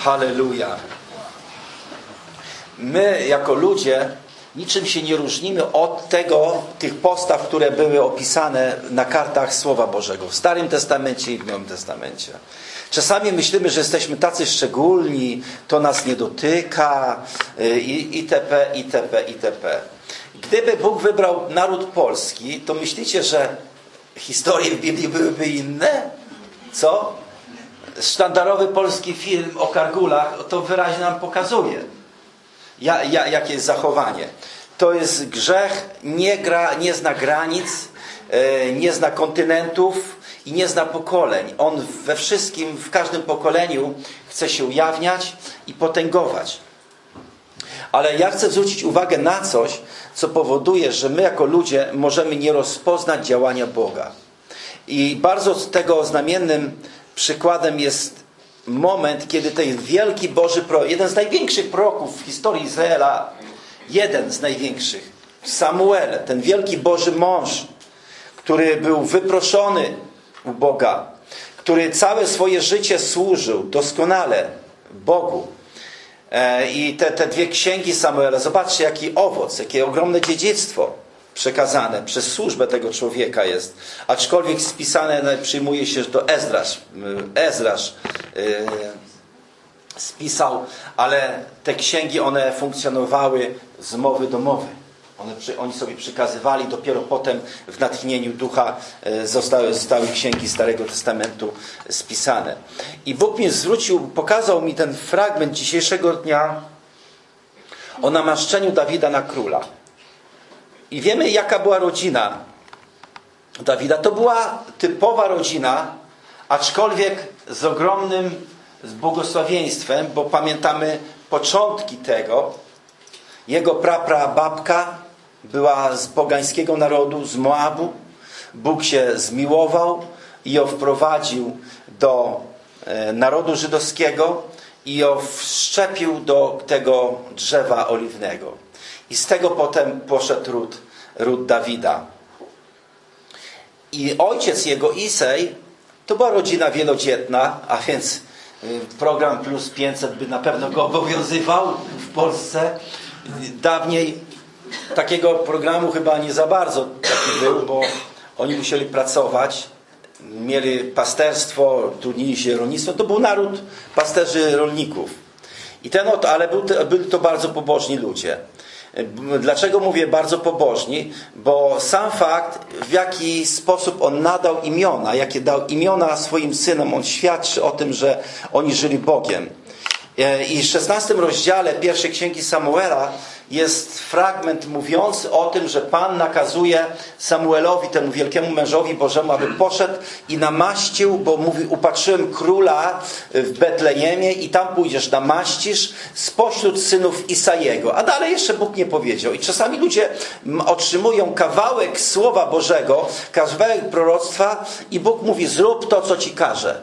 Halleluja. My jako ludzie niczym się nie różnimy od tych postaw, które były opisane na kartach Słowa Bożego w Starym Testamencie i w Nowym Testamencie. Czasami myślimy, że jesteśmy tacy szczególni, to nas nie dotyka, itp., itp., itp. Gdyby Bóg wybrał naród polski, to myślicie, że historie w Biblii byłyby inne? Co? Sztandarowy polski film o Kargulach to wyraźnie nam pokazuje, jakie jest zachowanie. To jest grzech, nie zna granic, nie zna kontynentów i nie zna pokoleń. On we wszystkim, w każdym pokoleniu chce się ujawniać i potęgować. Ale ja chcę zwrócić uwagę na coś, co powoduje, że my jako ludzie możemy nie rozpoznać działania Boga. I bardzo tego znamiennym przykładem jest moment, kiedy ten wielki Boży prorok, jeden z największych proroków w historii Izraela, jeden z największych, Samuel, ten wielki Boży mąż, który był wyproszony u Boga, który całe swoje życie służył doskonale Bogu. I te dwie księgi Samuela, zobaczcie jaki owoc, jakie ogromne dziedzictwo przekazane przez służbę tego człowieka jest. Aczkolwiek spisane przyjmuje się, że to Ezrasz spisał, ale te księgi one funkcjonowały z mowy do mowy. Oni sobie przekazywali, dopiero potem w natchnieniu ducha zostały księgi Starego Testamentu spisane. I Bóg mnie pokazał mi ten fragment dzisiejszego dnia o namaszczeniu Dawida na króla. I wiemy, jaka była rodzina Dawida. To była typowa rodzina, aczkolwiek z ogromnym błogosławieństwem, bo pamiętamy początki tego. Jego praprababka była z pogańskiego narodu, z Moabu. Bóg się zmiłował i ją wprowadził do narodu żydowskiego i ją wszczepił do tego drzewa oliwnego. I z tego potem poszedł ród Dawida. I ojciec jego, Isej, to była rodzina wielodzietna, a więc program Plus 500 by na pewno go obowiązywał w Polsce. Dawniej takiego programu chyba nie za bardzo taki był, bo oni musieli pracować, mieli pasterstwo, trudnili się rolnictwo. To był naród pasterzy rolników. Ale byli to bardzo pobożni ludzie. Dlaczego mówię bardzo pobożni? Bo sam fakt, w jaki sposób on nadał imiona, jakie dał imiona swoim synom, on świadczy o tym, że oni żyli Bogiem. I w 16 rozdziale pierwszej księgi Samuela jest fragment mówiący o tym, że Pan nakazuje Samuelowi, temu wielkiemu mężowi Bożemu, aby poszedł i namaścił, bo mówi, upatrzyłem króla w Betlejemie i tam pójdziesz, namaścisz spośród synów Isajego. A dalej jeszcze Bóg nie powiedział. I czasami ludzie otrzymują kawałek Słowa Bożego, kawałek proroctwa i Bóg mówi, zrób to, co ci każe.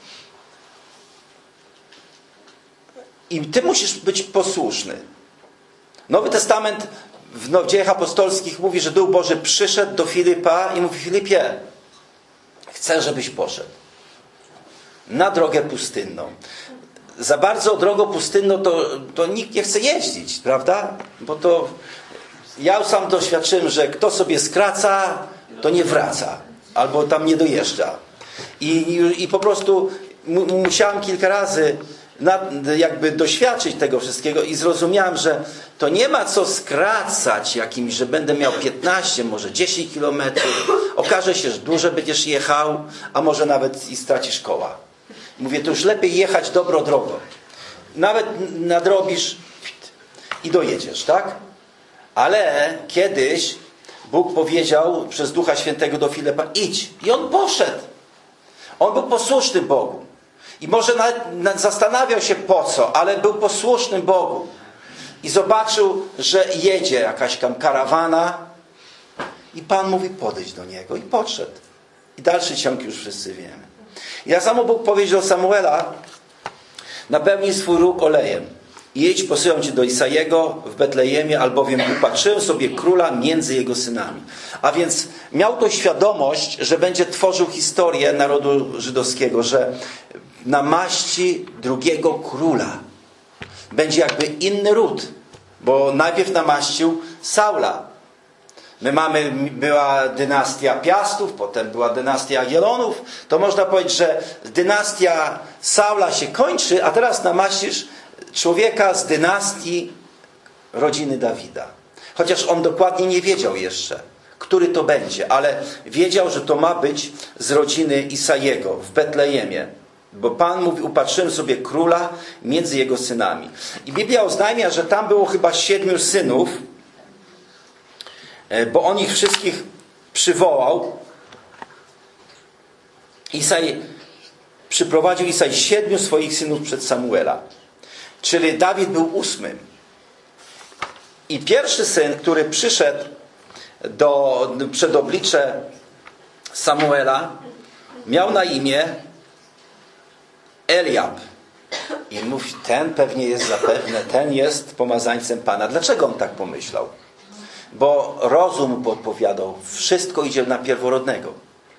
I ty musisz być posłuszny. Nowy Testament w Dziejach Apostolskich mówi, że Duch Boży przyszedł do Filipa i mówi, Filipie, chcę, żebyś poszedł na drogę pustynną. Za bardzo drogą pustynną to nikt nie chce jeździć, prawda? Bo to ja sam doświadczyłem, że kto sobie skraca, to nie wraca. Albo tam nie dojeżdża. I po prostu musiałem kilka razy jakby doświadczyć tego wszystkiego i zrozumiałem, że to nie ma co skracać jakimś, że będę miał 15, może 10 kilometrów. Okaże się, że dłużej będziesz jechał, a może nawet i stracisz koła. Mówię, to już lepiej jechać dobrą drogą. Nawet nadrobisz i dojedziesz, tak? Ale kiedyś Bóg powiedział przez Ducha Świętego do Filipa, idź. I on poszedł. On był posłuszny Bogu. I może nawet zastanawiał się po co, ale był posłusznym Bogu. I zobaczył, że jedzie jakaś tam karawana i Pan mówi, podejdź do niego. I podszedł. I dalszy ciąg już wszyscy wiemy. I tak samo Bóg powiedział do Samuela, napełnij swój róg olejem. I idź, posyłam cię do Isajego w Betlejemie, albowiem upatrzyłem sobie króla między jego synami. A więc miał to świadomość, że będzie tworzył historię narodu żydowskiego, że namaści drugiego króla. Będzie jakby inny ród, bo najpierw namaścił Saula. Była dynastia Piastów, potem była dynastia Jagiellonów. To można powiedzieć, że dynastia Saula się kończy, a teraz namaścisz człowieka z dynastii rodziny Dawida. Chociaż on dokładnie nie wiedział jeszcze, który to będzie, ale wiedział, że to ma być z rodziny Isajego w Betlejemie. Bo Pan mówi, upatrzyłem sobie króla między jego synami. I Biblia oznajmia, że tam było chyba 7 synów, bo on ich wszystkich przywołał. Przyprowadził Isaj 7 swoich synów przed Samuela. Czyli Dawid był 8. I pierwszy syn, który przyszedł przed oblicze Samuela, miał na imię Eliab. I mówi, ten pewnie jest zapewne, ten jest pomazańcem Pana. Dlaczego on tak pomyślał? Bo rozum mu podpowiadał, wszystko idzie na pierworodnego.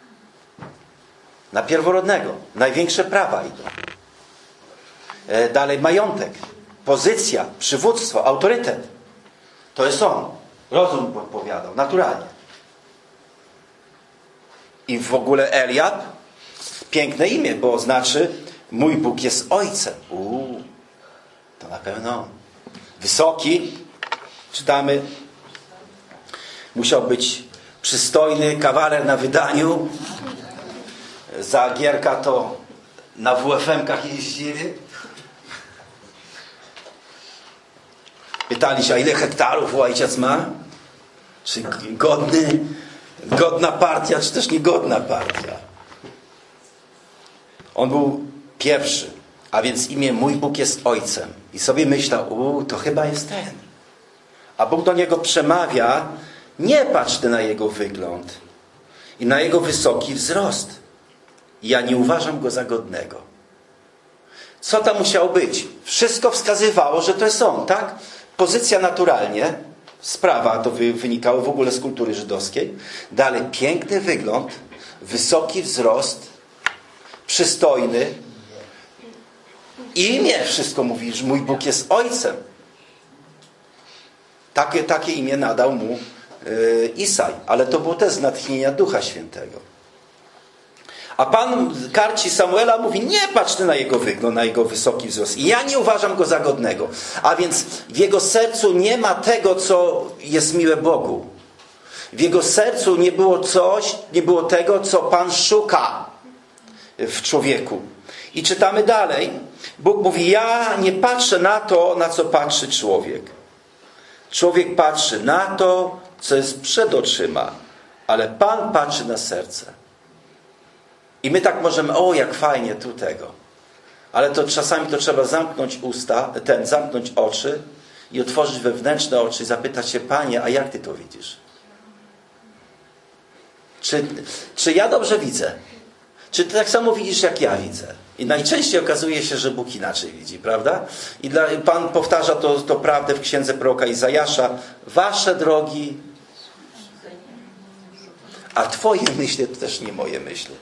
Na pierworodnego. Największe prawa idą. Dalej majątek, pozycja, przywództwo, autorytet. To jest on. Rozum mu podpowiadał, naturalnie. I w ogóle Eliab, piękne imię, bo znaczy mój Bóg jest ojcem. To na pewno on. Wysoki, czytamy, musiał być przystojny, kawaler na wydaniu. Za Gierka to na WFM-kach jeździli. Pytali się, a ile hektarów ojciec ma? Czy godna partia, czy też niegodna partia? On był pierwszy, a więc imię mój Bóg jest ojcem. I sobie myślał, to chyba jest ten. A Bóg do niego przemawia, nie patrz ty na jego wygląd i na jego wysoki wzrost. Ja nie uważam go za godnego. Co tam musiało być? Wszystko wskazywało, że to jest on, tak? Pozycja naturalnie, sprawa to wynikało w ogóle z kultury żydowskiej. Dalej piękny wygląd, wysoki wzrost, przystojny. Imię wszystko mówi, że mój Bóg jest ojcem. Takie imię nadał mu Isaj, ale to było też z natchnienia Ducha Świętego. A Pan karci Samuela, mówi, nie patrz ty na jego wygląd, na jego wysoki wzrost. I ja nie uważam go za godnego. A więc w jego sercu nie ma tego, co jest miłe Bogu. W jego sercu nie było tego, co Pan szuka w człowieku. I czytamy dalej. Bóg mówi, ja nie patrzę na to, na co patrzy człowiek. Człowiek patrzy na to, co jest przed oczyma, ale Pan patrzy na serce. I my tak możemy, jak fajnie tu tego. Ale to czasami to trzeba zamknąć zamknąć oczy i otworzyć wewnętrzne oczy i zapytać się, Panie, a jak Ty to widzisz? Czy ja dobrze widzę? Czy Ty tak samo widzisz, jak ja widzę? I najczęściej okazuje się, że Bóg inaczej widzi, prawda? I Pan powtarza to prawdę w księdze proroka Izajasza. Wasze drogi, a Twoje myśli to też nie moje myśli.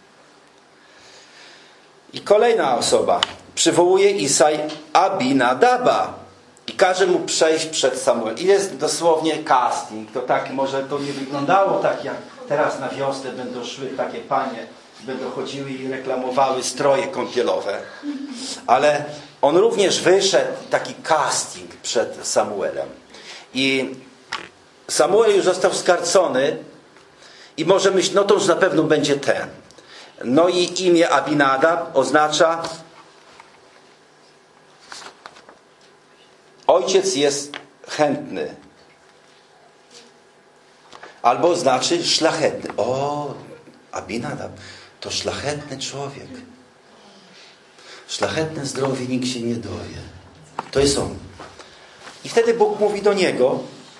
I kolejna osoba. Przywołuje Isaj Abinadaba i każe mu przejść przed Samuel. I jest dosłownie casting. To tak, może to nie wyglądało tak, jak teraz na wiosnę będą szły takie panie, będą chodziły i reklamowały stroje kąpielowe. Ale on również wyszedł, taki casting przed Samuelem. I Samuel już został skarcony i może myśleć, to już na pewno będzie ten. No i imię Abinadab oznacza ojciec jest chętny. Albo znaczy szlachetny. Abinadab to szlachetny człowiek. Szlachetne zdrowie nikt się nie dowie. To jest on. I wtedy Bóg mówi do niego,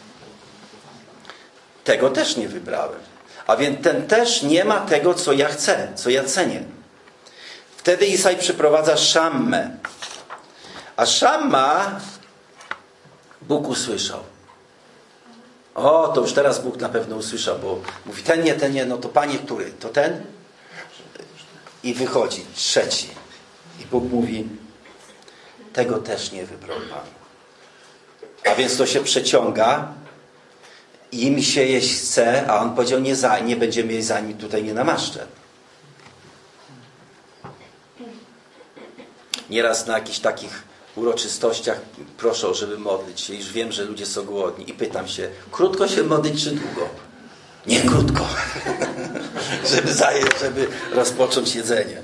tego też nie wybrałem. A więc ten też nie ma tego, co ja chcę, co ja cenię. Wtedy Isaj przyprowadza Szammę. A Szamma Bóg usłyszał. To już teraz Bóg na pewno usłyszał, bo mówi, ten nie, to Panie, który? To ten? I wychodzi trzeci. I Bóg mówi, tego też nie wybrał Pan. A więc to się przeciąga. Im się jeść chce, a on powiedział, nie będziemy jeść, zanim tutaj nie namaszczę. Nieraz na jakichś takich uroczystościach proszę, żeby modlić się. Już wiem, że ludzie są głodni. I pytam się, krótko się modlić czy długo? Nie krótko. żeby rozpocząć jedzenie.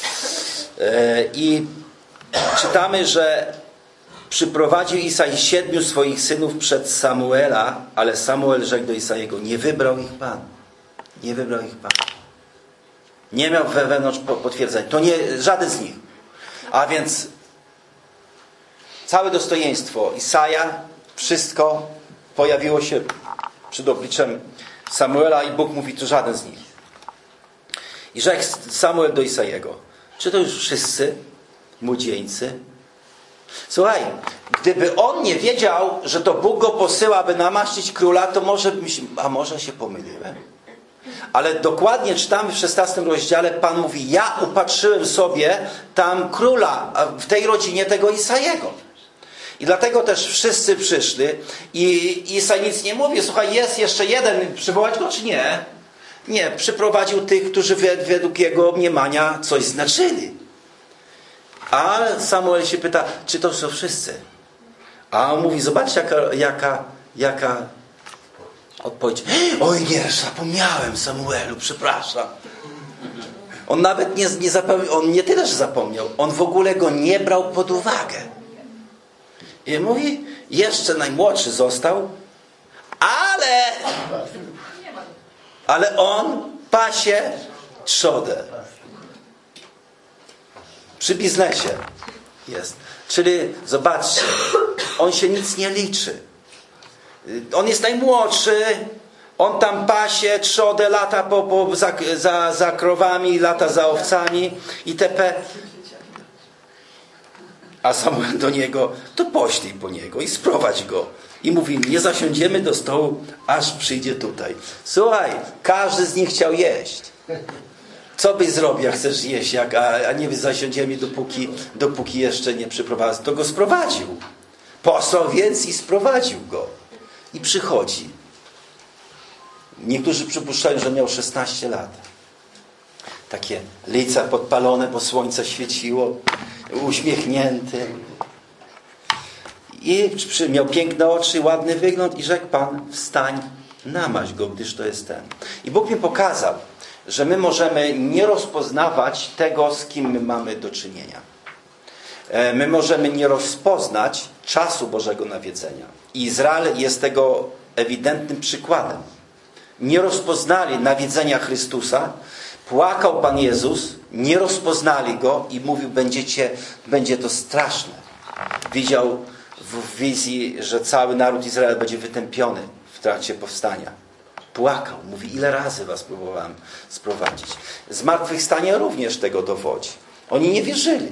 I czytamy, że przyprowadził Isaj 7 swoich synów przed Samuela, ale Samuel rzekł do Isajego, nie wybrał ich Pan. Nie wybrał ich Pan. Nie miał wewnątrz potwierdzenia. To nie żaden z nich. A więc całe dostojeństwo Isaja, wszystko pojawiło się przed obliczem Samuela i Bóg mówi, to żaden z nich. I rzekł Samuel do Isajego, czy to już wszyscy młodzieńcy? Słuchaj, gdyby on nie wiedział, że to Bóg go posyła, aby namaścić króla, to może się pomyliłem. Ale dokładnie czytamy w 16 rozdziale, Pan mówi, ja upatrzyłem sobie tam króla, a w tej rodzinie tego Isajego. I dlatego też wszyscy przyszli i Isaj nic nie mówi. Słuchaj, jest jeszcze jeden, przywołać go czy nie? Nie, przyprowadził tych, którzy według jego mniemania coś znaczyli. A Samuel się pyta, czy to są wszyscy? A on mówi, zobaczcie jaka odpowiedź. Oj nie, zapomniałem Samuelu, przepraszam. On nawet nie zapomniał, on nie tyle, że zapomniał, on w ogóle go nie brał pod uwagę. I mówi, jeszcze najmłodszy został, ale on pasie trzodę. Przy biznesie jest. Czyli zobaczcie, on się nic nie liczy. On jest najmłodszy, on tam pasie trzodę, lata za krowami, lata za owcami itp. A Samuel do niego, to poślij po niego i sprowadź go. I mówi, nie zasiądziemy do stołu, aż przyjdzie tutaj. Słuchaj, każdy z nich chciał jeść. Co byś zrobił, jak chcesz jeść, a nie zasiądziemy, dopóki jeszcze nie przyprowadził. To go sprowadził. Posłał więc i sprowadził go. I przychodzi. Niektórzy przypuszczają, że miał 16 lat. Takie lica podpalone, bo słońce świeciło. Uśmiechnięty. I miał piękne oczy, ładny wygląd i rzekł Pan, wstań, namaź go, gdyż to jest ten. I Bóg mi pokazał, że my możemy nie rozpoznawać tego, z kim my mamy do czynienia. My możemy nie rozpoznać czasu Bożego nawiedzenia. I Izrael jest tego ewidentnym przykładem. Nie rozpoznali nawiedzenia Chrystusa, płakał Pan Jezus, nie rozpoznali Go i mówił, będzie to straszne. Widział w wizji, że cały naród Izrael będzie wytępiony w trakcie powstania. Płakał. Mówi, ile razy was próbowałem sprowadzić. Zmartwychwstanie również tego dowodzi. Oni nie wierzyli.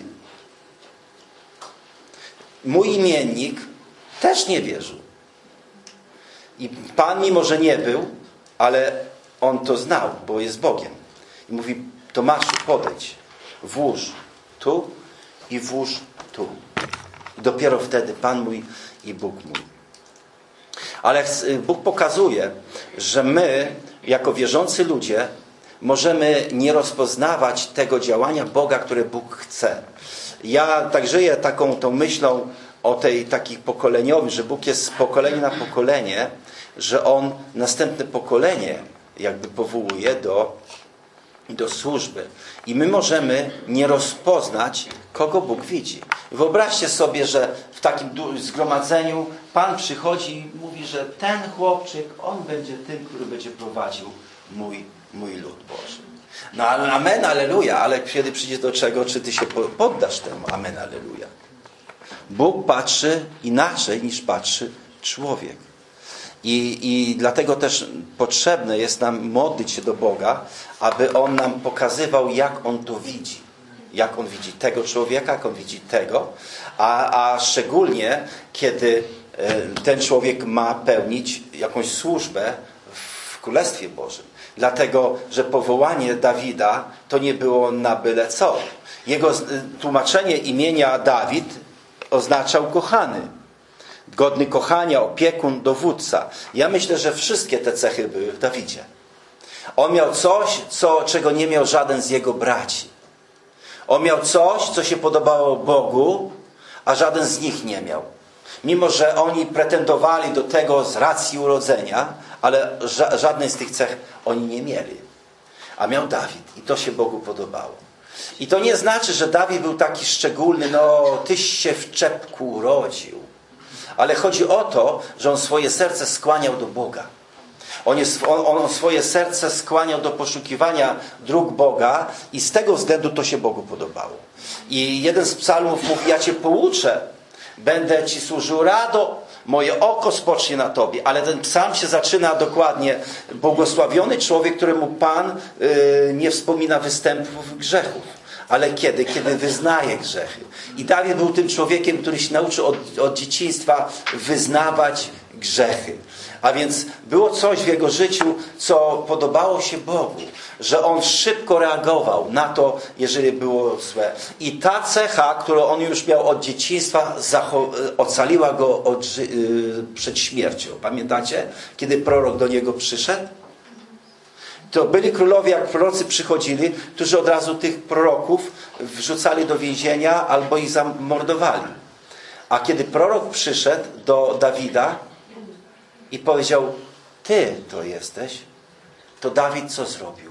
Mój imiennik też nie wierzył. I Pan, mimo że nie był, ale on to znał, bo jest Bogiem. I mówi, Tomaszu, podejdź, włóż tu i włóż tu. I dopiero wtedy Pan mój i Bóg mój. Ale Bóg pokazuje, że my, jako wierzący ludzie, możemy nie rozpoznawać tego działania Boga, które Bóg chce. Ja tak żyję tą myślą o tej takich pokoleniowym, że Bóg jest z pokolenia na pokolenie, że On następne pokolenie jakby powołuje do służby. I my możemy nie rozpoznać, kogo Bóg widzi. Wyobraźcie sobie, że w takim zgromadzeniu Pan przychodzi i mówi, że ten chłopczyk, on będzie tym, który będzie prowadził mój lud Boży. No amen, alleluja, ale kiedy przyjdzie do czego, czy ty się poddasz temu? Amen, alleluja. Bóg patrzy inaczej niż patrzy człowiek. I dlatego też potrzebne jest nam modlić się do Boga, aby On nam pokazywał, jak On to widzi. Jak On widzi tego człowieka, jak On widzi tego. A szczególnie, kiedy ten człowiek ma pełnić jakąś służbę w Królestwie Bożym. Dlatego, że powołanie Dawida to nie było na byle co. Jego tłumaczenie imienia Dawid oznaczał kochany. Godny kochania, opiekun, dowódca. Ja myślę, że wszystkie te cechy były w Dawidzie. On miał coś, czego nie miał żaden z jego braci. On miał coś, co się podobało Bogu, a żaden z nich nie miał. Mimo że oni pretendowali do tego z racji urodzenia, ale żadnej z tych cech oni nie mieli. A miał Dawid i to się Bogu podobało. I to nie znaczy, że Dawid był taki szczególny, tyś się w czepku urodził. Ale chodzi o to, że on swoje serce skłaniał do Boga. On swoje serce skłaniał do poszukiwania dróg Boga i z tego względu to się Bogu podobało. I jeden z psalmów mówi, ja Cię pouczę, będę Ci służył rado, moje oko spocznie na Tobie. Ale ten psalm się zaczyna dokładnie, błogosławiony człowiek, któremu Pan nie wspomina występów grzechów. Ale kiedy? Kiedy wyznaje grzechy. I Dawid był tym człowiekiem, który się nauczył od dzieciństwa wyznawać grzechy. A więc było coś w jego życiu, co podobało się Bogu. Że on szybko reagował na to, jeżeli było złe. I ta cecha, którą on już miał od dzieciństwa, ocaliła go przed śmiercią. Pamiętacie? Kiedy prorok do niego przyszedł? To byli królowie, jak prorocy przychodzili, którzy od razu tych proroków wrzucali do więzienia albo ich zamordowali. A kiedy prorok przyszedł do Dawida i powiedział, Ty to jesteś, to Dawid co zrobił?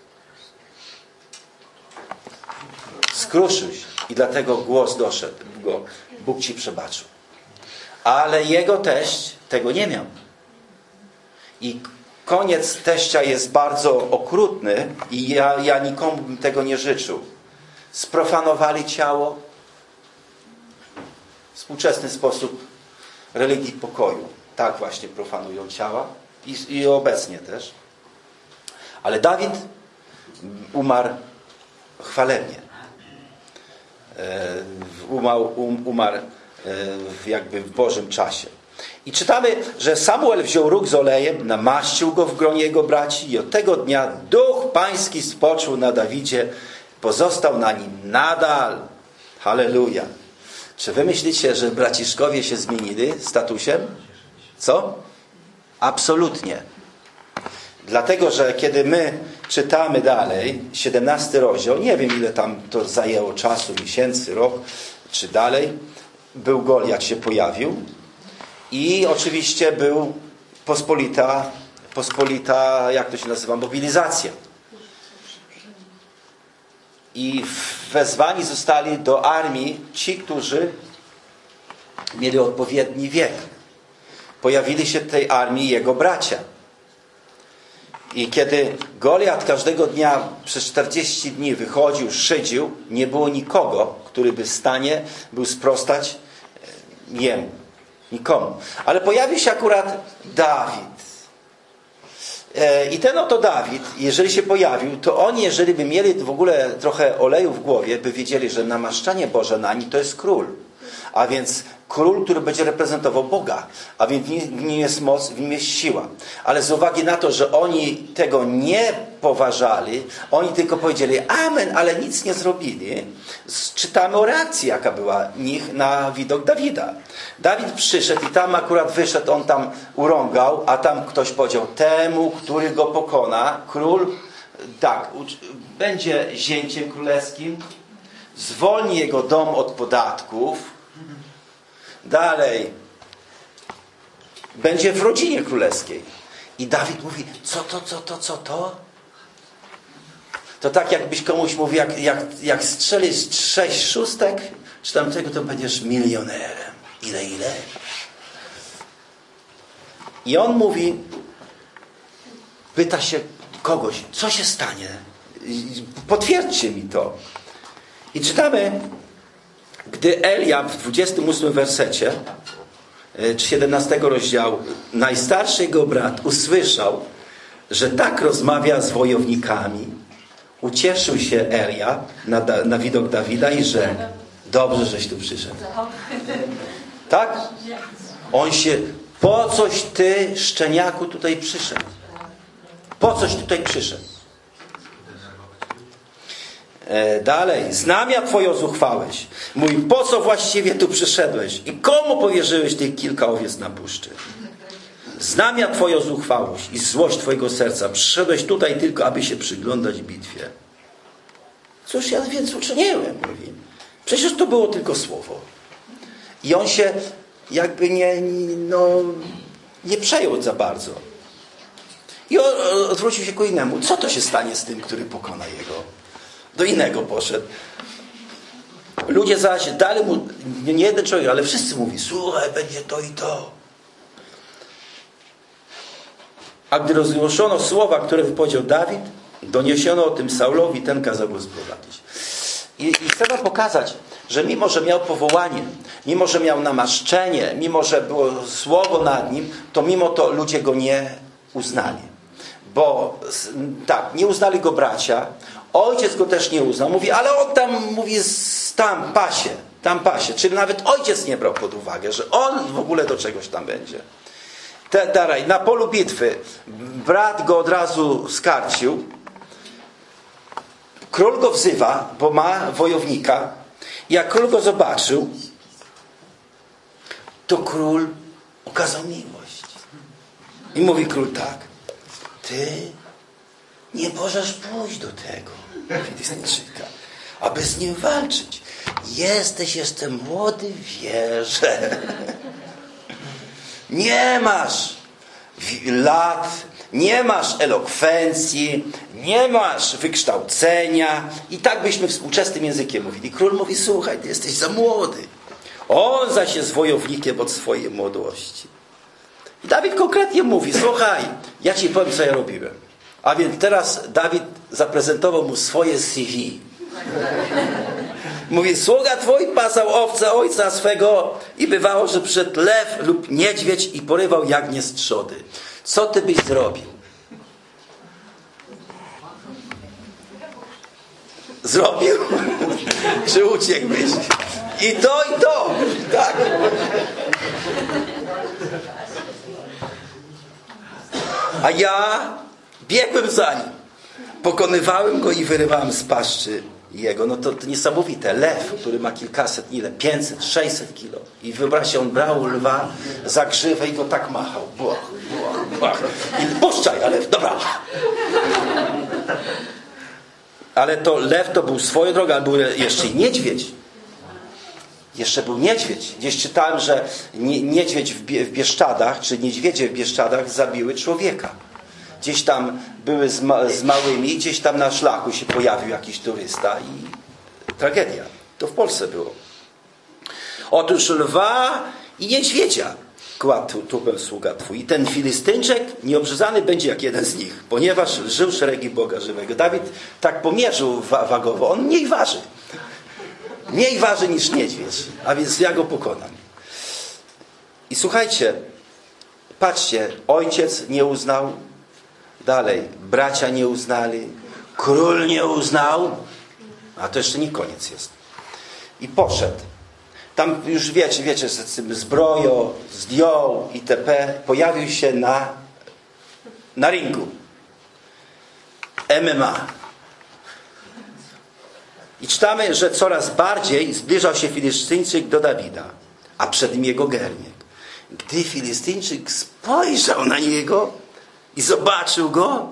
Skruszył się i dlatego głos doszedł go. Bóg Ci przebaczył. Ale jego teść tego nie miał. I koniec teścia jest bardzo okrutny i ja nikomu bym tego nie życzył. Sprofanowali ciało. Współczesny sposób religii pokoju. Tak właśnie profanują ciała. I obecnie też. Ale Dawid umarł chwalebnie. Umarł jakby w Bożym czasie. I czytamy, że Samuel wziął róg z olejem, namaścił go w gronie jego braci i od tego dnia Duch Pański spoczął na Dawidzie, pozostał na nim nadal. Halleluja. Czy wy myślicie, że braciszkowie się zmienili statusem? Co? Absolutnie. Dlatego, że kiedy my czytamy dalej, 17 rozdział, nie wiem ile tam to zajęło czasu, miesięcy, rok, czy dalej, był Goliat, się pojawił. I oczywiście był pospolita, jak to się nazywa, mobilizacja. I wezwani zostali do armii ci, którzy mieli odpowiedni wiek. Pojawili się w tej armii jego bracia. I kiedy Goliat każdego dnia przez 40 dni wychodził, szydził, nie było nikogo, który by w stanie był sprostać jemu. Nikomu. Ale pojawił się akurat Dawid. I ten oto Dawid, jeżeli się pojawił, to oni, jeżeli by mieli w ogóle trochę oleju w głowie, by wiedzieli, że namaszczanie Boże na nim to jest król. A więc król, który będzie reprezentował Boga. A więc w nim jest moc, w nim jest siła. Ale z uwagi na to, że oni tego nie poważali, oni tylko powiedzieli amen, ale nic nie zrobili. Czytamy o reakcji, jaka była nich na widok Dawida. Dawid przyszedł i tam akurat wyszedł, on tam urągał, a tam ktoś powiedział, temu, który go pokona, król, tak, będzie zięciem królewskim, zwolni jego dom od podatków, dalej, będzie w rodzinie królewskiej. I Dawid mówi, co to? To tak jakbyś komuś mówił, jak strzelisz 6 szóstek, czy tamtego, to będziesz milionerem. Ile? I on mówi, pyta się kogoś, co się stanie? Potwierdźcie mi to. I czytamy, gdy Eliab w 28 wersecie 17 rozdziału, najstarszy jego brat usłyszał, że tak rozmawia z wojownikami, ucieszył się Eliab na widok Dawida i rzekł, dobrze, żeś tu przyszedł. Tak? On się, po coś ty, szczeniaku, tutaj przyszedł? Po coś tutaj przyszedł? Dalej. Znamia Twoje ozuchwałeś. Mówi, po co właściwie tu przyszedłeś? I komu powierzyłeś tych kilka owiec na puszczy? Znamia Twoje ozuchwałość i złość Twojego serca. Przyszedłeś tutaj tylko, aby się przyglądać bitwie. Cóż ja więc uczyniłem? Mówi. Przecież to było tylko słowo. I on się jakby nie przejął za bardzo. I odwrócił się ku innemu. Co to się stanie z tym, który pokona jego? Do innego poszedł. Ludzie zaś dali mu, nie jeden człowiek, ale wszyscy mówi, słuchaj, będzie to i to. A gdy rozgłoszono słowa, które wypowiedział Dawid, doniesiono o tym Saulowi, ten kazał go zprowadzić. I chcę wam pokazać, że mimo, że miał powołanie, mimo, że miał namaszczenie, mimo, że było słowo nad nim, to mimo to ludzie go nie uznali. Bo tak, nie uznali go bracia, ojciec go też nie uznał. Mówi, ale on tam, mówi, tam pasie. Czyli nawet ojciec nie brał pod uwagę, że on w ogóle do czegoś tam będzie. Na polu bitwy brat go od razu skarcił. Król go wzywa, bo ma wojownika. Jak król go zobaczył, to król okazał miłość. I mówi król tak, ty nie możesz pójść do tego Filistyńczyka, aby z nim walczyć. Jesteś jeszcze młody, wierzę. Nie masz lat, nie masz elokwencji, nie masz wykształcenia. I tak byśmy współczesnym językiem mówili. Król mówi, słuchaj, ty jesteś za młody. On zaś jest wojownikiem od swojej młodości. I Dawid konkretnie mówi, słuchaj, ja ci powiem, co ja robiłem. A więc teraz Dawid zaprezentował mu swoje CV. Mówi, sługa twój pasał owce ojca swego i bywało, że przyszedł lew lub niedźwiedź i porywał jagnię z trzody. Co ty byś zrobił? Zrobił? Czy uciekłbyś? I to. Tak. A ja biegłem za nim. Pokonywałem go i wyrywałem z paszczy jego. No to niesamowite. Lew, który ma kilkaset, 500, 600 kilo. I wyobraźcie, on brał lwa za grzywę i go tak machał. Buch. I puszczaj, ale dobra. Ale to lew to był swoją drogą, ale był jeszcze i niedźwiedź. Jeszcze był niedźwiedź. Gdzieś czytałem, że niedźwiedź w Bieszczadach, czy niedźwiedzie w Bieszczadach zabiły człowieka. Gdzieś tam były z małymi, gdzieś tam na szlaku się pojawił jakiś turysta i tragedia. To w Polsce było. Otóż lwa i niedźwiedzia kładł trupem sługa twój. I ten Filistynczyk nieobrzezany będzie jak jeden z nich, ponieważ żył szeregi Boga żywego. Dawid tak pomierzył wagowo. On mniej waży. Mniej waży niż niedźwiedź. A więc ja go pokonam. I słuchajcie, patrzcie, ojciec nie uznał. Dalej, bracia nie uznali, król nie uznał, a to jeszcze nie koniec jest. I poszedł. Tam już wiecie, z tym zbroją, zdjął itp. Pojawił się na ringu. MMA. I czytamy, że coraz bardziej zbliżał się Filistyńczyk do Dawida, a przed nim jego garnek. Gdy Filistyńczyk spojrzał na niego i zobaczył go,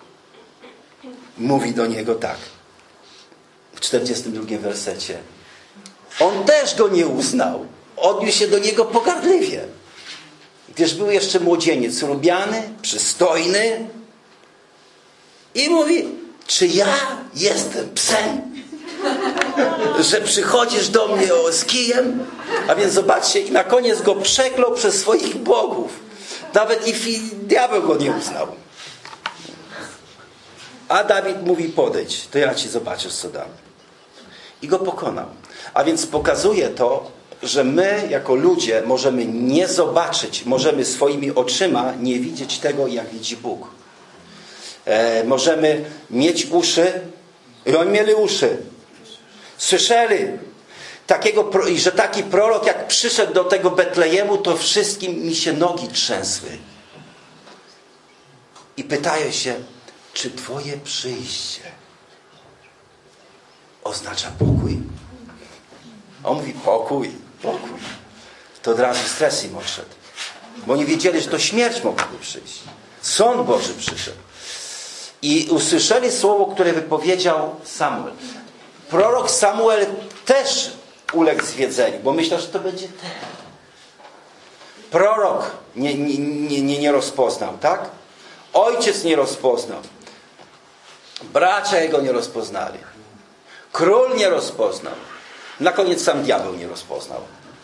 mówi do niego tak. W 42 wersecie. On też go nie uznał. Odniósł się do niego pogardliwie. Gdyż był jeszcze młodzieniec, lubiany, przystojny. I mówi, czy ja jestem psem? Że przychodzisz do mnie z kijem? A więc zobaczcie, i na koniec go przeklął przez swoich bogów. Nawet i diabeł go nie uznał. A Dawid mówi, podejdź, to ja ci zobaczysz, co dam. I go pokonał. A więc pokazuje to, że my jako ludzie możemy nie zobaczyć, możemy swoimi oczyma nie widzieć tego, jak widzi Bóg. Możemy mieć uszy, i oni mieli uszy. Słyszeli, że taki prorok, jak przyszedł do tego Betlejemu, to wszystkim mi się nogi trzęsły. I pytają się, czy Twoje przyjście oznacza pokój? On mówi pokój. To od razu stres im odszedł. Bo nie wiedzieli, że to śmierć mogłaby przyjść. Sąd Boży przyszedł. I usłyszeli słowo, które wypowiedział Samuel. Prorok Samuel też uległ zwiedzeniu, bo myślał, że to będzie ten. Prorok nie rozpoznał, tak? Ojciec nie rozpoznał. Bracia jego nie rozpoznali. Król nie rozpoznał. Na koniec sam diabeł nie rozpoznał.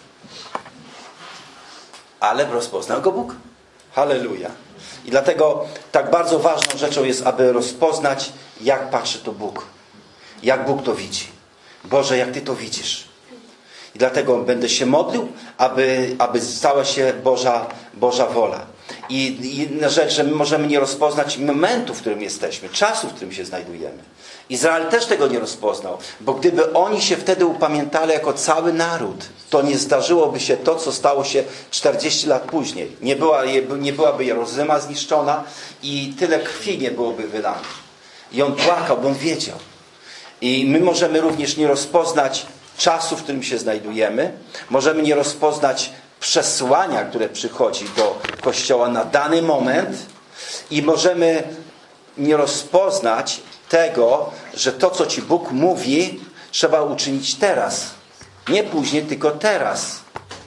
Ale rozpoznał go Bóg. Halleluja. I dlatego tak bardzo ważną rzeczą jest, aby rozpoznać, jak patrzy to Bóg. Jak Bóg to widzi. Boże, jak Ty to widzisz. I dlatego będę się modlił, aby stała się Boża wola. I inna rzecz, że my możemy nie rozpoznać momentu, w którym jesteśmy, czasu, w którym się znajdujemy. Izrael też tego nie rozpoznał, bo gdyby oni się wtedy upamiętali jako cały naród, to nie zdarzyłoby się to, co stało się 40 lat później. Nie byłaby Jerozolima zniszczona i tyle krwi nie byłoby wylane. I on płakał, bo on wiedział. I my możemy również nie rozpoznać czasu, w którym się znajdujemy. Możemy nie rozpoznać przesłania, które przychodzi do Kościoła na dany moment. I możemy nie rozpoznać tego, że to, co Ci Bóg mówi, trzeba uczynić teraz. Nie później, tylko teraz.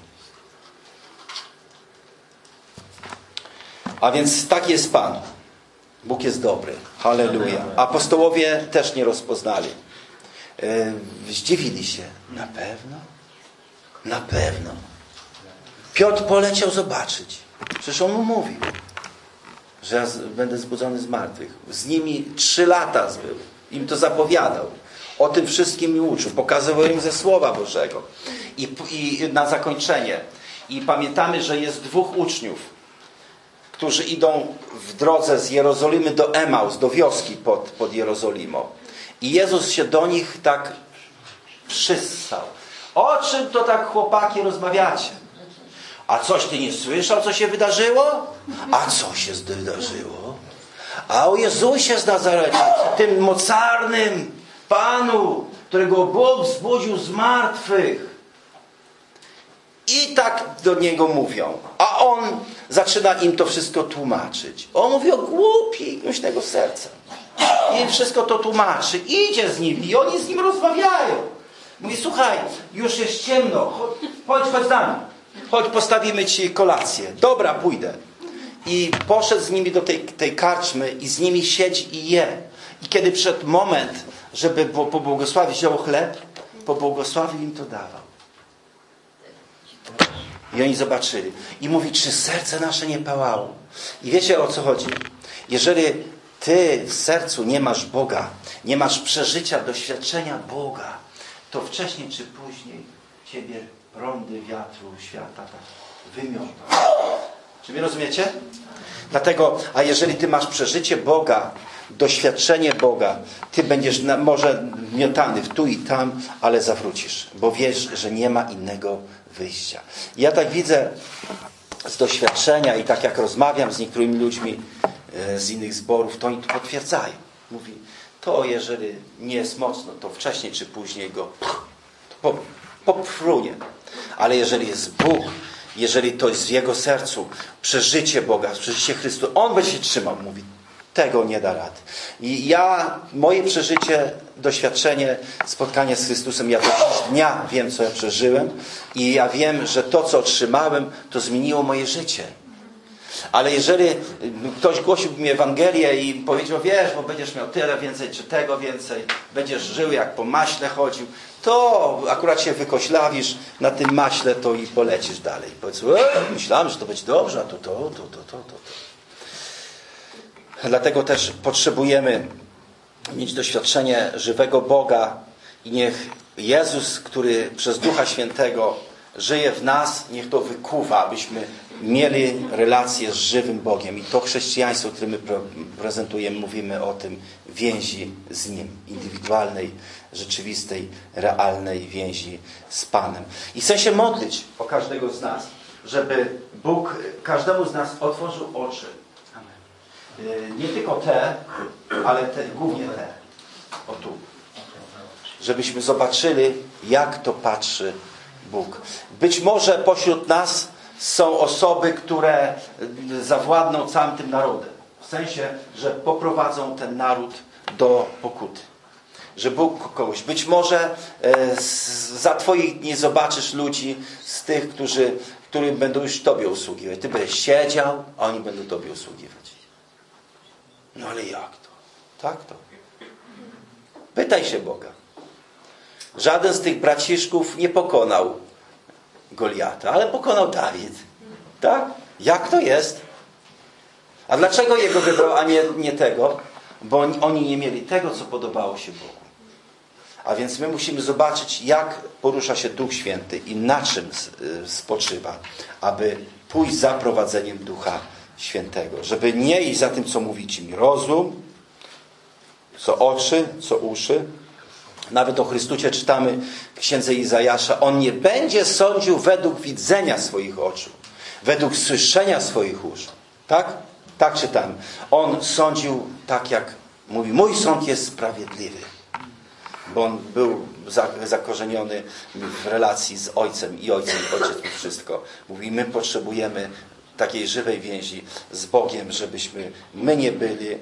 A więc tak jest Pan. Bóg jest dobry. Halleluja. Apostołowie też nie rozpoznali. Zdziwili się. Na pewno? Na pewno. Piotr poleciał zobaczyć. Przecież on mu mówił, że ja będę zbudzony z martwych. Z nimi 3 lata był. Im to zapowiadał. O tym wszystkim im uczył. Pokazywał im ze Słowa Bożego. I na zakończenie. I pamiętamy, że jest 2 uczniów, którzy idą w drodze z Jerozolimy do Emaus, do wioski pod Jerozolimą. I Jezus się do nich tak przyssał. O czym to tak, chłopaki, rozmawiacie? A coś ty nie słyszał, co się wydarzyło? A co się wydarzyło? A o Jezusie z Nazaretu, tym mocarnym Panu, którego Bóg wzbudził z martwych. I tak do Niego mówią. A On zaczyna im to wszystko tłumaczyć. On mówi o głupi, głośnego serca. I im wszystko to tłumaczy. Idzie z nimi i oni z nim rozmawiają. Mówi, słuchaj, już jest ciemno. Chodź z nami. Chodź, postawimy Ci kolację. Dobra, pójdę. I poszedł z nimi do tej karczmy i z nimi siedzi i je. I kiedy przyszedł moment, żeby pobłogosławić, wziął chleb, pobłogosławił im to dawał. I oni zobaczyli. I mówi, czy serce nasze nie pałało? I wiecie, o co chodzi? Jeżeli ty w sercu nie masz Boga, nie masz przeżycia, doświadczenia Boga, to wcześniej czy później ciebie prądy wiatru świata tak wymiotą. Czy mnie rozumiecie? Dlatego, a jeżeli ty masz przeżycie Boga, doświadczenie Boga, ty będziesz może miotany w tu i tam, ale zawrócisz, bo wiesz, że nie ma innego wyjścia. Ja tak widzę z doświadczenia i tak jak rozmawiam z niektórymi ludźmi z innych zborów, to oni to potwierdzają. Mówi, to jeżeli nie jest mocno, to wcześniej czy później go poprunie. Ale jeżeli jest Bóg, jeżeli to jest w jego sercu przeżycie Boga, przeżycie Chrystusa, On będzie się trzymał. Mówi, tego nie da rady. I moje przeżycie, doświadczenie, spotkanie z Chrystusem, ja do dziś dnia wiem, co ja przeżyłem i ja wiem, że to, co otrzymałem, to zmieniło moje życie. Ale jeżeli ktoś głosił mi Ewangelię i powiedział, wiesz, bo będziesz miał tyle więcej, czy tego więcej, będziesz żył jak po maśle chodził, to akurat się wykoślawisz na tym maśle, to i polecisz dalej. Powiedz, myślałem, że to będzie dobrze, a to. Dlatego też potrzebujemy mieć doświadczenie żywego Boga i niech Jezus, który przez Ducha Świętego żyje w nas, niech to wykuwa, abyśmy mieli relację z żywym Bogiem. I to chrześcijaństwo, które my prezentujemy, mówimy o tym więzi z Nim. Indywidualnej, rzeczywistej, realnej więzi z Panem. I chcę się modlić o każdego z nas, żeby Bóg każdemu z nas otworzył oczy. Nie tylko te, ale głównie te. O tu. Żebyśmy zobaczyli, jak to patrzy Bóg. Być może pośród nas są osoby, które zawładną całym tym narodem. W sensie, że poprowadzą ten naród do pokuty. Że Bóg kogoś. Być może za Twoich dni zobaczysz ludzi z tych, którym będą już Tobie usługiwać. Ty będziesz siedział, a oni będą Tobie usługiwać. No ale jak to? Tak to. Pytaj się Boga. Żaden z tych braciszków nie pokonał Goliata, ale pokonał Dawid. Tak? Jak to jest? A dlaczego jego wybrał, a nie tego? Bo oni nie mieli tego, co podobało się Bogu. A więc my musimy zobaczyć, jak porusza się Duch Święty i na czym spoczywa, aby pójść za prowadzeniem Ducha Świętego. Żeby nie iść za tym, co mówi ci mi rozum, co oczy, co uszy. Nawet o Chrystusie czytamy w księdze Izajasza. On nie będzie sądził według widzenia swoich oczu, według słyszenia swoich uszu. Tak? Tak czytamy. On sądził tak, jak mówi. Mój sąd jest sprawiedliwy. Bo on był zakorzeniony w relacji z Ojcem i Ojciec mu wszystko. Mówi, my potrzebujemy takiej żywej więzi z Bogiem, żebyśmy my nie byli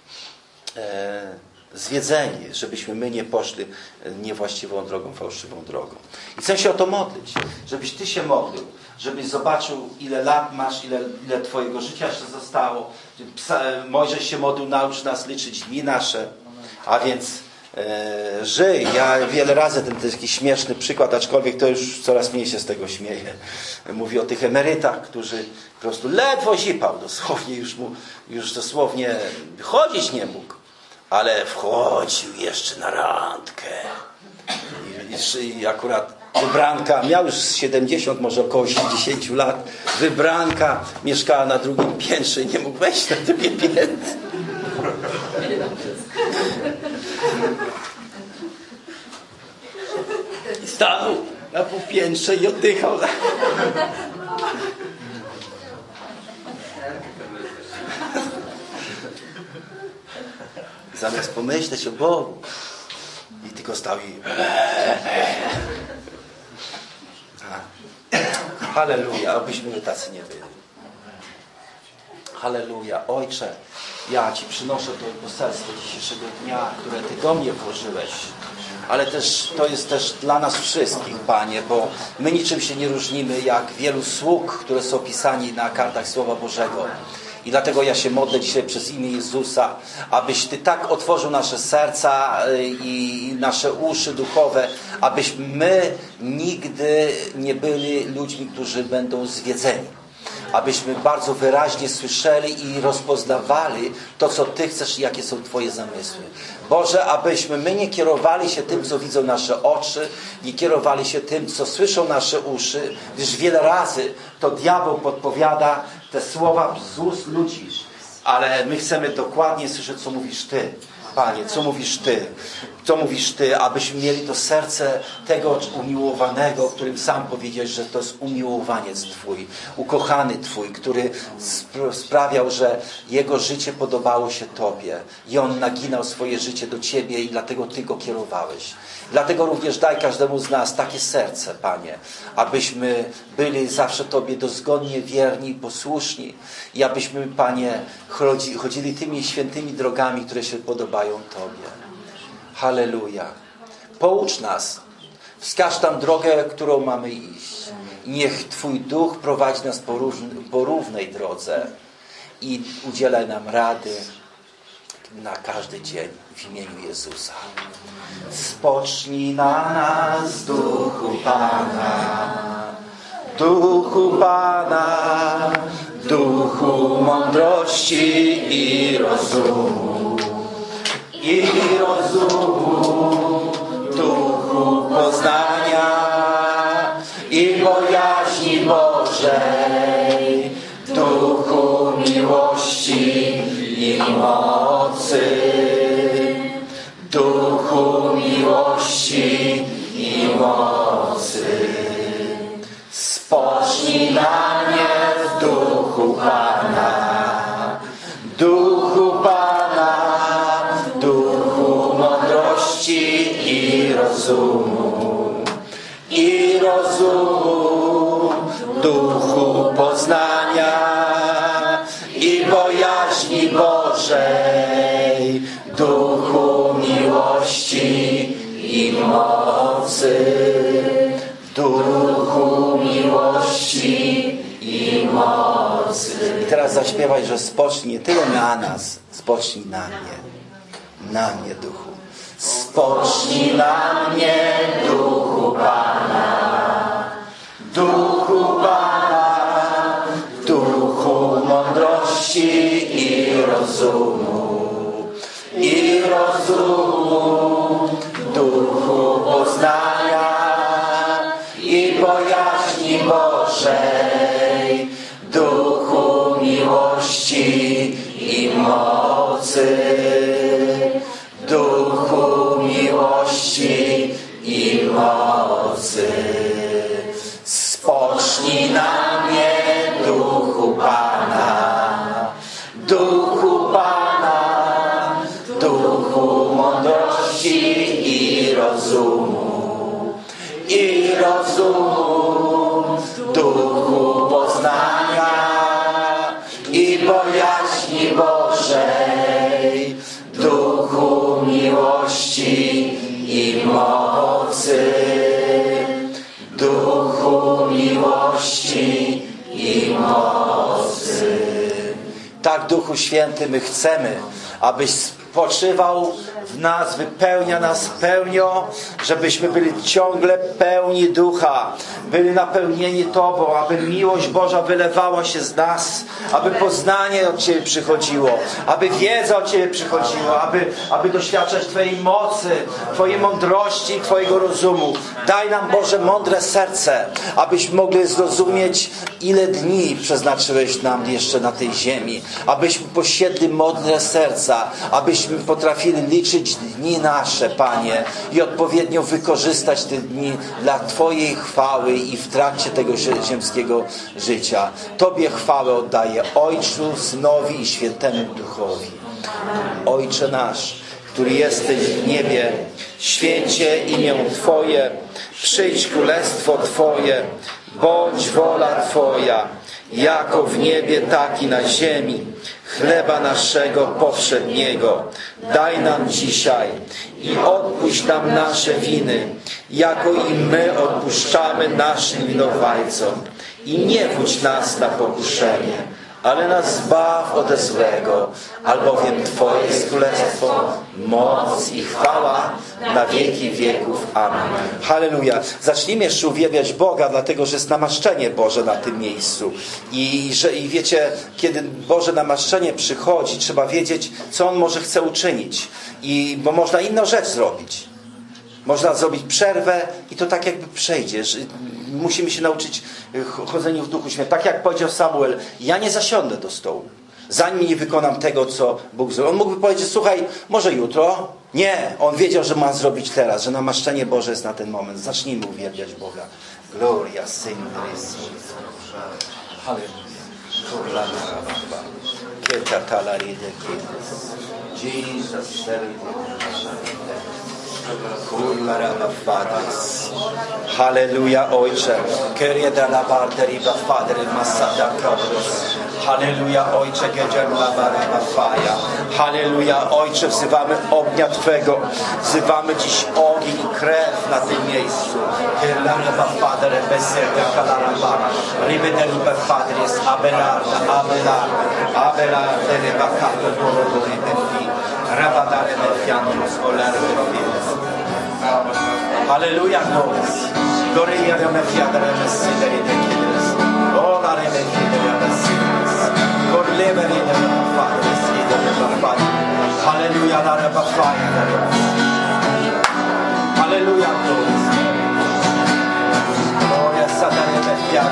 zwiedzeni, żebyśmy my nie poszli niewłaściwą drogą, fałszywą drogą. I chcę się o to modlić, żebyś ty się modlił, żebyś zobaczył, ile lat masz, ile twojego życia jeszcze zostało. Mojżesz się modlił, naucz nas liczyć dni nasze, a więc żyj. Ja wiele razy ten taki śmieszny przykład, aczkolwiek to już coraz mniej się z tego śmieję. Mówię o tych emerytach, którzy po prostu ledwo zipał, dosłownie już dosłownie chodzić nie mógł, ale wchodził jeszcze na randkę. I akurat wybranka, miał już 70, może około 80 lat, wybranka mieszkała na drugim piętrze i nie mógł wejść na drugie piętro. I stanął na półpiętrze i oddychał. Zamiast pomyśleć o Bogu. I tylko stał i... Halleluja, abyśmy tacy nie byli. Halleluja. Ojcze, ja Ci przynoszę to poselstwo dzisiejszego dnia, które Ty do mnie włożyłeś. Ale też to jest też dla nas wszystkich, Panie, bo my niczym się nie różnimy jak wielu sług, które są opisani na kartach Słowa Bożego. I dlatego ja się modlę dzisiaj przez imię Jezusa, abyś Ty tak otworzył nasze serca i nasze uszy duchowe, abyśmy my nigdy nie byli ludźmi, którzy będą zwiedzeni. Abyśmy bardzo wyraźnie słyszeli i rozpoznawali to, co Ty chcesz i jakie są Twoje zamysły. Boże, abyśmy my nie kierowali się tym, co widzą nasze oczy, nie kierowali się tym, co słyszą nasze uszy, gdyż wiele razy to diabeł podpowiada te słowa z ust ludzi. Ale my chcemy dokładnie słyszeć, co mówisz Ty. Panie, co mówisz Ty? Co mówisz Ty, abyśmy mieli to serce tego umiłowanego, o którym sam powiedziałeś, że to jest umiłowaniec Twój, ukochany Twój, który sprawiał, że jego życie podobało się Tobie i on naginał swoje życie do Ciebie i dlatego Ty go kierowałeś. Dlatego również daj każdemu z nas takie serce, Panie, abyśmy byli zawsze Tobie dozgodnie wierni i posłuszni i abyśmy, Panie, chodzili tymi świętymi drogami, które się podobają Tobie. Halleluja. Poucz nas. Wskaż nam drogę, którą mamy iść. I niech Twój Duch prowadzi nas po równej drodze i udzielaj nam rady na każdy dzień w imieniu Jezusa. Spocznij na nas, Duchu Pana, Duchu Pana, Duchu mądrości i rozumu, Duchu poznania i bojaźni Bożej, Duchu miłości i mocy, Duchu miłości i mocy. Spocznij na mnie w Duchu Pana, Duchu duchu poznania i bojaźni Bożej, duchu miłości i mocy, duchu miłości i mocy. I teraz zaśpiewaj, że spocznij nie tyle na nas, spocznij na mnie, duchu. Spocznij na mnie, duchu Pana, duchu Pana, duchu mądrości i rozumu, duchu poznania i bojaźni Bożej, duchu miłości i mocy, duchu miłości i mocy. Spocznij na mnie, duchu Pana, duchu Pana, duchu mądrości i rozumu, duchu poznania i bojaźni Bożej, duchu miłości i mocy, duchu miłości i mocy. Tak, Duchu Święty, my chcemy, abyś spoczywał w nas, wypełnia nas pełnią, żebyśmy byli ciągle pełni Ducha, byli napełnieni Tobą, aby miłość Boża wylewała się z nas, aby poznanie od Ciebie przychodziło, aby wiedza od Ciebie przychodziła, aby doświadczać Twojej mocy, Twojej mądrości i Twojego rozumu. Daj nam, Boże, mądre serce, abyśmy mogli zrozumieć, ile dni przeznaczyłeś nam jeszcze na tej ziemi, abyśmy posiedli mądre serca, abyśmy potrafili liczyć dni nasze, Panie, i odpowiednio wykorzystać te dni dla Twojej chwały i w trakcie tego ziemskiego życia. Tobie chwałę oddaję, Ojcu, Synowi i Świętemu Duchowi. Ojcze nasz, który jesteś w niebie, święcie imię Twoje, przyjdź królestwo Twoje, bądź wola Twoja, jako w niebie, tak i na ziemi. Chleba naszego powszedniego daj nam dzisiaj i odpuść nam nasze winy, jako i my odpuszczamy naszym winowajcom. I nie wódź nas na pokuszenie, ale nas zbaw ode złego, albowiem Twoje jest królestwo, moc i chwała na wieki wieków. Amen. Halleluja. Zacznijmy jeszcze uwielbiać Boga, dlatego że jest namaszczenie Boże na tym miejscu. I wiecie, kiedy Boże namaszczenie przychodzi, trzeba wiedzieć, co On może chce uczynić. Bo można inną rzecz zrobić. Można zrobić przerwę i to tak jakby przejdzie. Musimy się nauczyć chodzeniu w Duchu Świętym. Tak jak powiedział Samuel, ja nie zasiądę do stołu, zanim nie wykonam tego, co Bóg zrobił. On mógłby powiedzieć, słuchaj, może jutro. Nie, on wiedział, że ma zrobić teraz, że namaszczenie Boże jest na ten moment. Zacznijmy uwielbiać Boga. Gloria, Syndris. Halleluja. Jesus, Halleluja, Ojcze. Halleluja, Ojcze. Halleluja, Ojcze. Wzywamy ognia Twego. Wzywamy dziś ogień i krew na tym miejscu. Halleluja, gloria a Messia, Halleluja, Halleluja, gloria Satana Messia,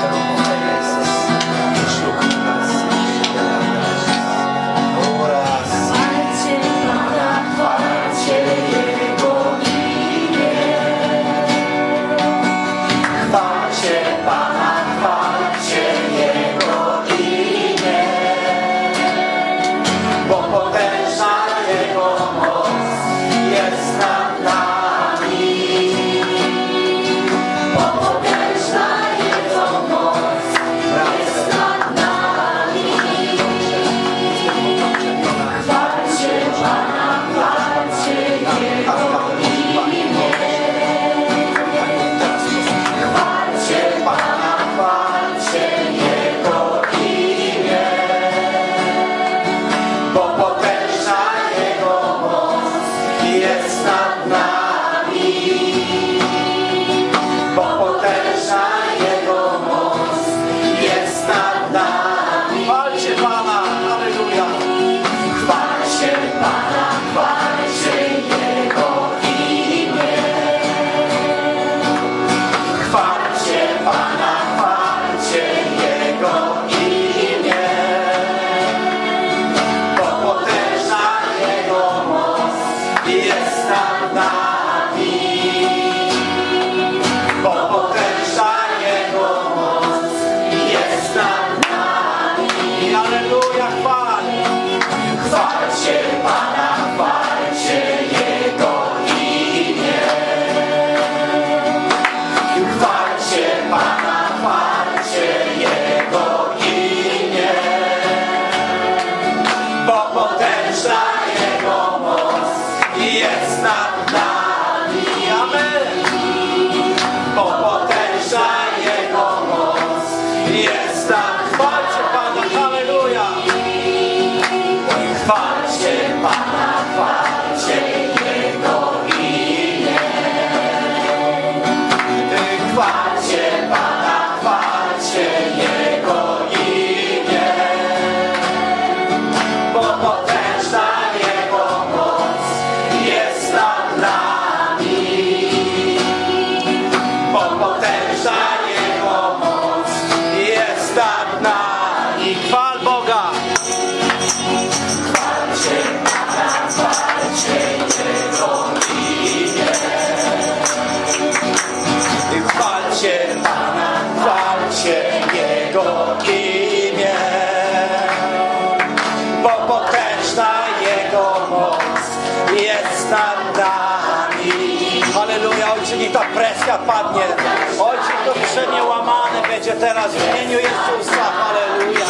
Niech ta presja padnie. Ojcze, to brzemię łamane będzie teraz w imieniu Jezusa. Halleluja.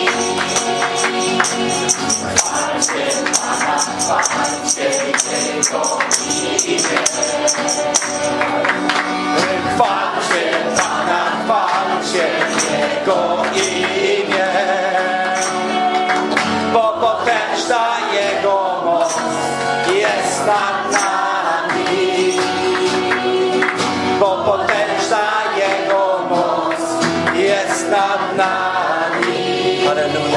Chwalcie Pana, chwalcie Jego imię, bo potężna Jego moc jest nad nami. Bo potężna Jego moc jest nad nami. Halleluja,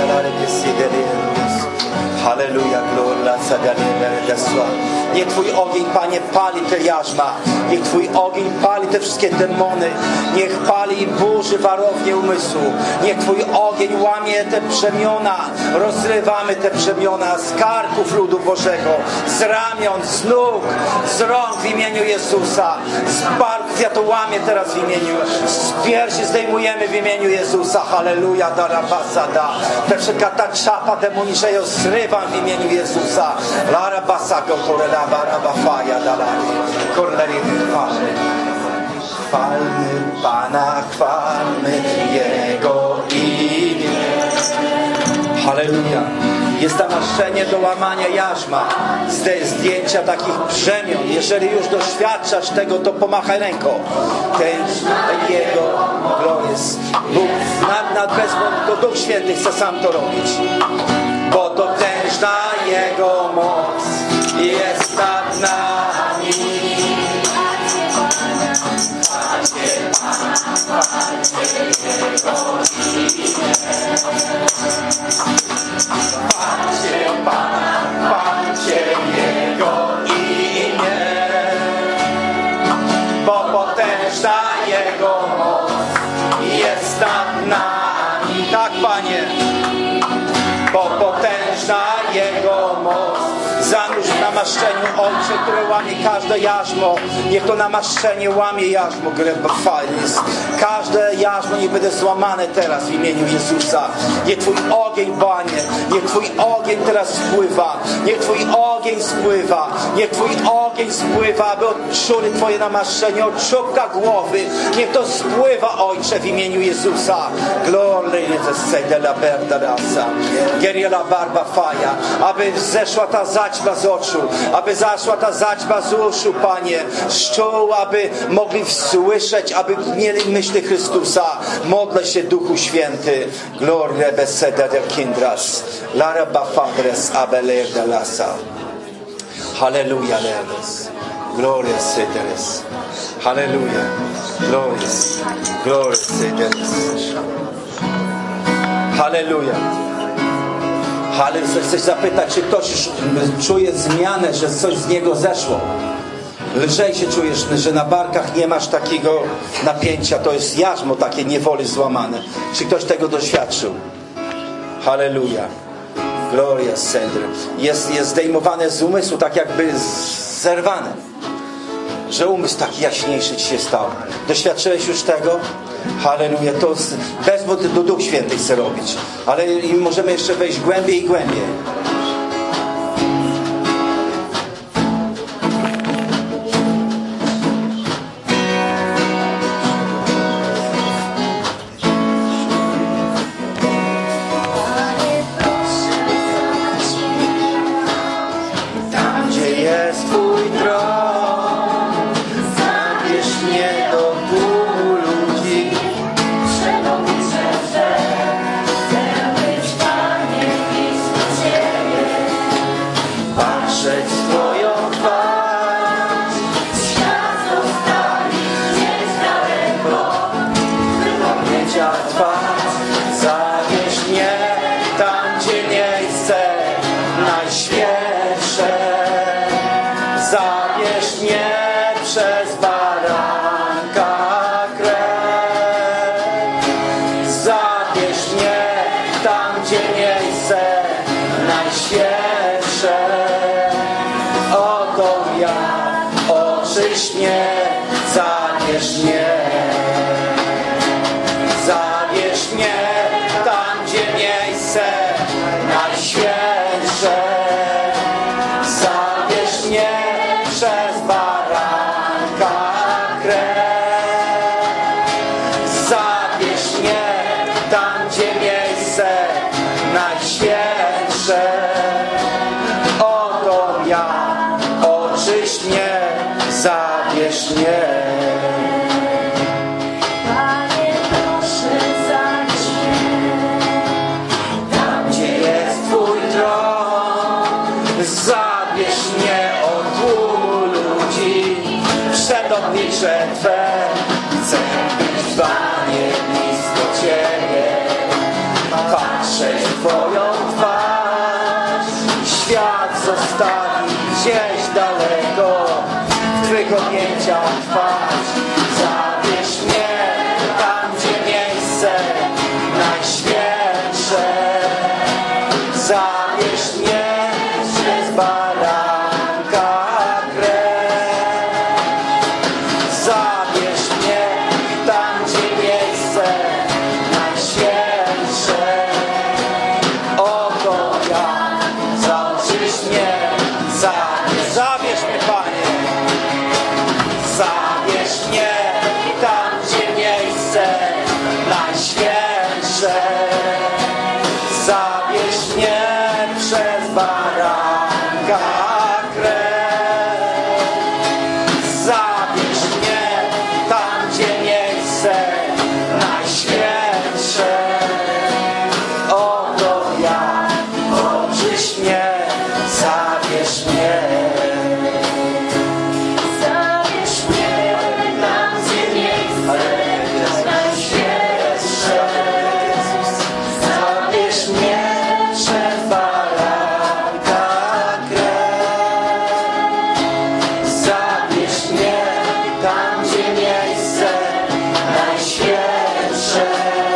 halleluja, gloria, niech Twój ogień, Panie, pali te jarzma. Niech Twój ogień pali te wszystkie demony. Niech pali i burzy warownię umysłu. Niech Twój ogień łamie te brzemiona. Rozrywamy te brzemiona z karków ludu Bożego, z ramion, z nóg, z rąk w imieniu Jezusa. Z barków ja to łamię teraz w imieniu. Z piersi zdejmujemy w imieniu Jezusa. Halleluja, darabasada. Te wszelka ta czapa demoniczna ją zrywam w imieniu Jezusa. Larabasa gotorela barabafaja dalari. Korneli chwalmy. Chwalmy Pana, chwalmy Jego imię. Halleluja. Jest namaszczenie do łamania jarzma, zdjęcia takich brzemion. Jeżeli już doświadczasz tego, to pomachaj ręką. Ten Jego glorious. Bóg nad bezmą, to Duch Święty chce sam to robić. Bo potężna Jego moc jest nad nami. Chwalcie Pana, chwalcie Jego imię, bo potężna Jego moc jest nad nami. Tak, Panie, bo potężna Jego moc. Zanurz w namaszczeniu, Ojcze, które łamie każde jarzmo. Niech to namaszczenie łamie jarzmo, każde jarzmo niech będzie złamane teraz w imieniu Jezusa. Niech Twój ogień, Panie, niech Twój ogień teraz spływa. Niech Twój ogień spływa. Niech Twój ogień spływa, aby odczuli Twoje namaszczenie od czubka głowy. Niech to spływa, Ojcze, w imieniu Jezusa. Glory de la berdarasa. Geriela barba faja. Aby zeszła ta zaćma z oczu, aby zaszła ta zaćma z uszu, Panie, z czoł, aby mogli słyszeć, aby mieli myśli Chrystusa. Modlę się, Duchu Święty. Gloria beseda del kindras. Lara bafadres abeler de lasa. Halleluja, leres. Gloria sederes. Halleluja. Glorious. Gloria sederes. Halleluja. Ale chcesz zapytać, czy ktoś już czuje zmianę, że coś z niego zeszło. Lżej się czujesz, że na barkach nie masz takiego napięcia. To jest jarzmo takie niewoli złamane. Czy ktoś tego doświadczył? Halleluja. Gloria Sendry. Jest zdejmowane z umysłu, tak jakby zerwane. Że umysł taki jaśniejszy ci się stał. Doświadczyłeś już tego? Halleluja. To bez wody do Duch Święty chce robić. Ale możemy jeszcze wejść głębiej i głębiej. Zabierz mnie tam, gdzie miejsce najświętsze. Oto ja, oczyść mnie, zabierz mnie. Zabierz mnie tam, gdzie miejsce najświętsze. Zabierz mnie przez baranka krew. Zabierz mnie tam, gdzie miejsce najświętsze. Oto ja, oczyść mnie, zabierz mnie. Panie, proszę, zabierz mnie tam, gdzie jest Twój tron. Zabierz mnie od tłumu ludzi przed oblicze Twe. Chcę być, Panie, blisko Ciebie, patrzeć w Twoją twarz. Świat zostawi gdzieś daleko, w Twych objęciach trwać. Zabierz mnie tam, gdzie miejsce najświętsze. Zabierz mnie przez baranka krew. Zabierz mnie tam, gdzie miejsce najświętsze. Oto ja, zaoczyś mnie, zabierz mnie, Panie. Zabierz mnie tam, gdzie miejsce najświętsze. Zabierz mnie przez baranka krew. Zabierz mnie tam, gdzie miejsce najświętsze. Oto ja, oczyś mnie, zabierz mnie. Zabierz mnie tam, gdzie miejsce najświętsze. Zabierz mnie przez baranka krew. Zabierz mnie tam, gdzie miejsce najświętsze.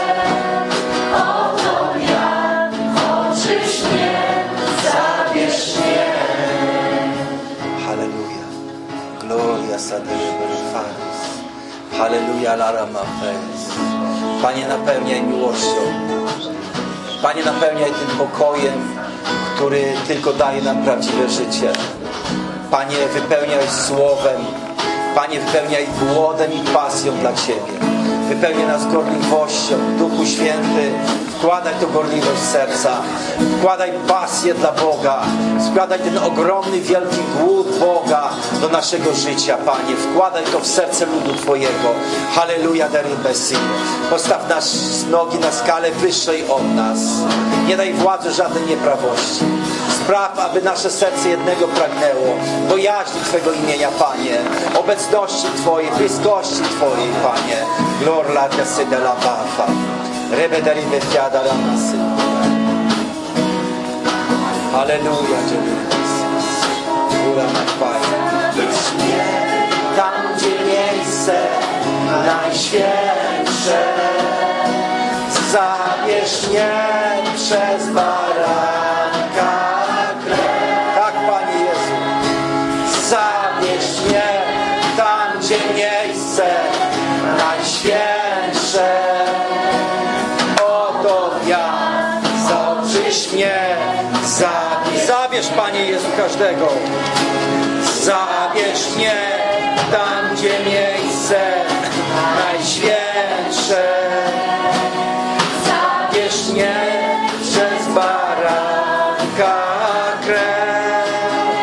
Oto ja, oczyś mnie, zabierz mnie. Halleluja. Gloria Sadereberfaris. Halleluja Lara Mafes. Panie, napełniaj miłością. Panie, napełniaj tym pokojem, który tylko daje nam prawdziwe życie. Panie, wypełniaj słowem. Panie, wypełniaj głodem i pasją dla Ciebie. Wypełniaj nas gorliwością. Duchu Święty, wkładaj tę gorliwość w serca. Wkładaj pasję dla Boga. Wkładaj ten ogromny, wielki głód Boga do naszego życia, Panie. Wkładaj to w serce ludu Twojego. Halleluja, Deribesi. Postaw nas nogi na skalę wyższej od nas. Nie daj władzy żadnej nieprawości. Spraw, aby nasze serce jednego pragnęło. Bojaźni Twego imienia, Panie. Obecności Twojej, bliskości Twojej, Panie. Glor la de la bafa. Rebe deribe fiada ramasy. Halleluja, Jezus. Góra na chwałę. Zabierz mnie tam, gdzie miejsce najświętsze. Zabierz mnie przez baranka krew. Tak, Panie Jezu. Zabierz mnie tam, gdzie miejsce najświętsze. Oto ja, zaoczyś mnie. Zabierz, Panie Jezu, każdego. Zabierz mnie tam, gdzie miejsce najświętsze. Zabierz mnie przez baranka krew.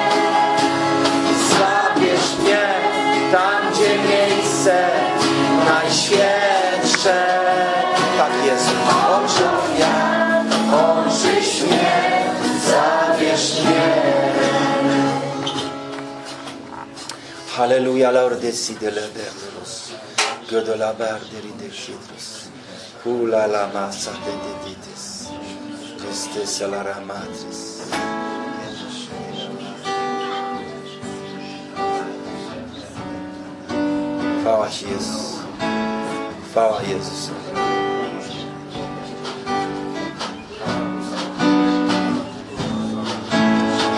Zabierz mnie tam, gdzie miejsce najświętsze. Tak jest. Oczyś ja, oczyś mnie, zabierz mnie. Halleluja, Lordesi de la Berderos. Godo la Berderi de Chidros. Kula la massa de dedites. Estes la ramatris. Chwała Ci, Jezus. Chwała Jezus.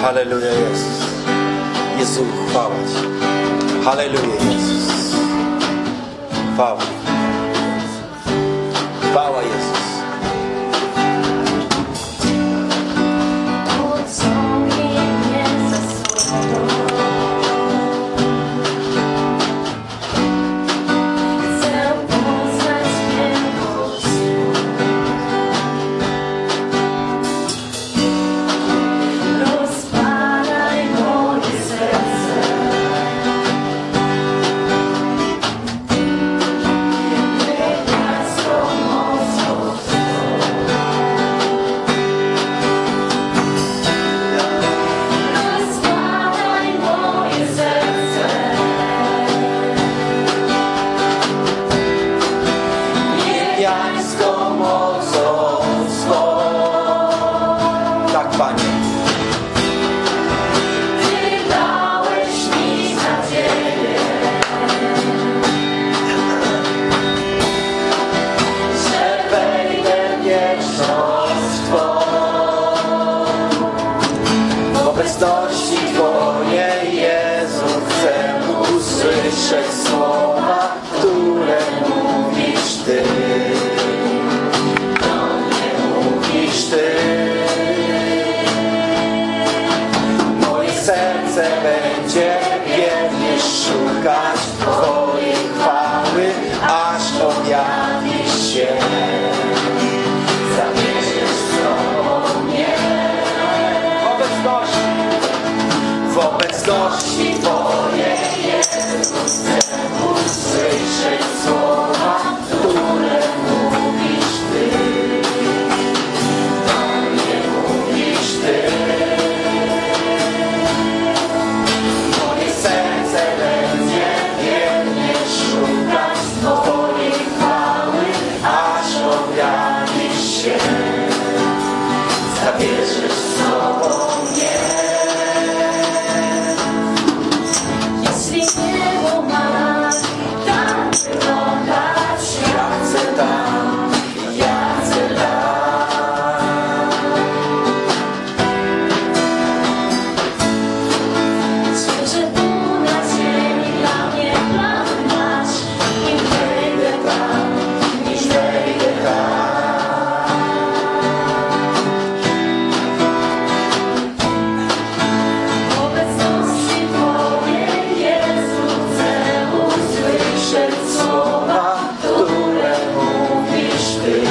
Halleluja, Jezus. Jezu, chwała Ci. Halleluja, Jezus. Chwała. Chwała, Jezus. Pociągnij mnie za sobą. Chcę poznać wielkość Twą. Rozpalaj moje serce. Niebieską mocą rozpalaj moje serce. Niebiańską mocą swą. Tak, Panie. Ty dałeś mi nadzieję, że Wejdę w wieczność Twą. W obecności Twojej, Jezu, chcę usłyszeć słowa, które mówisz Ty. Do mnie mówisz Ty. Moje serce będzie wiernie szukać Twojej chwały, aż objawisz się. Zabierzesz z sobą mnie. W obecności Twojej, Jezu, chcę usłyszeć słowa, które mówisz Ty. Do mnie mówisz Ty. Moje serce będzie wiernie szukać Twojej chwały, aż objawisz się. Zabierzesz z sobą mnie. jeśli niebo ma tak wyglądać, Ja chcę tam, ja chcę tam. że tu na ziemi dla mnie plan masz. Nie wejdę tam, nie wejdę tam. W obecności Twojej, Jezu, chcę usłyszeć słowa, które mówisz Ty.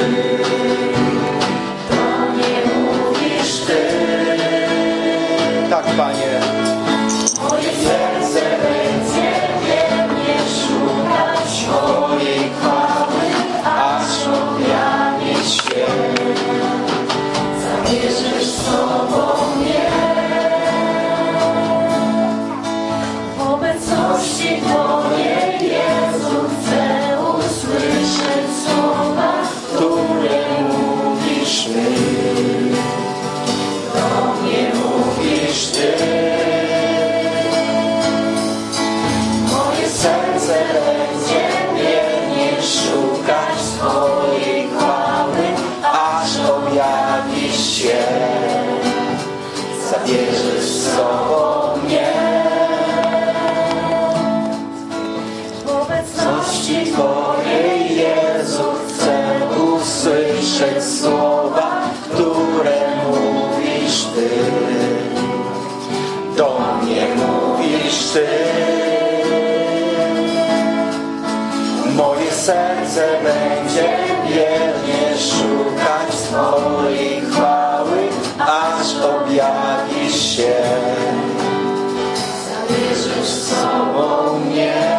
Do mnie mówisz Ty. Tak, Panie. Moje serce będzie wiernie szukać Twojej chwały, aż objawisz się. Zabierzesz z sobą mnie. W obecności Twojej, Jezu, chcę usłyszeć słowa, które mówisz Ty. Do mnie mówisz Ty. Moje serce będzie wiernie szukać Twojej chwały, aż objawisz się. Zabierzesz z sobą mnie. w obecności Twojej, Jezu, chcę usłyszeć słowa, które mówisz Ty. Do mnie mówisz Ty. Moje serce będzie wiernie szukać Twojej chwały, aż objawisz się. zabierzesz z Sobą mnie.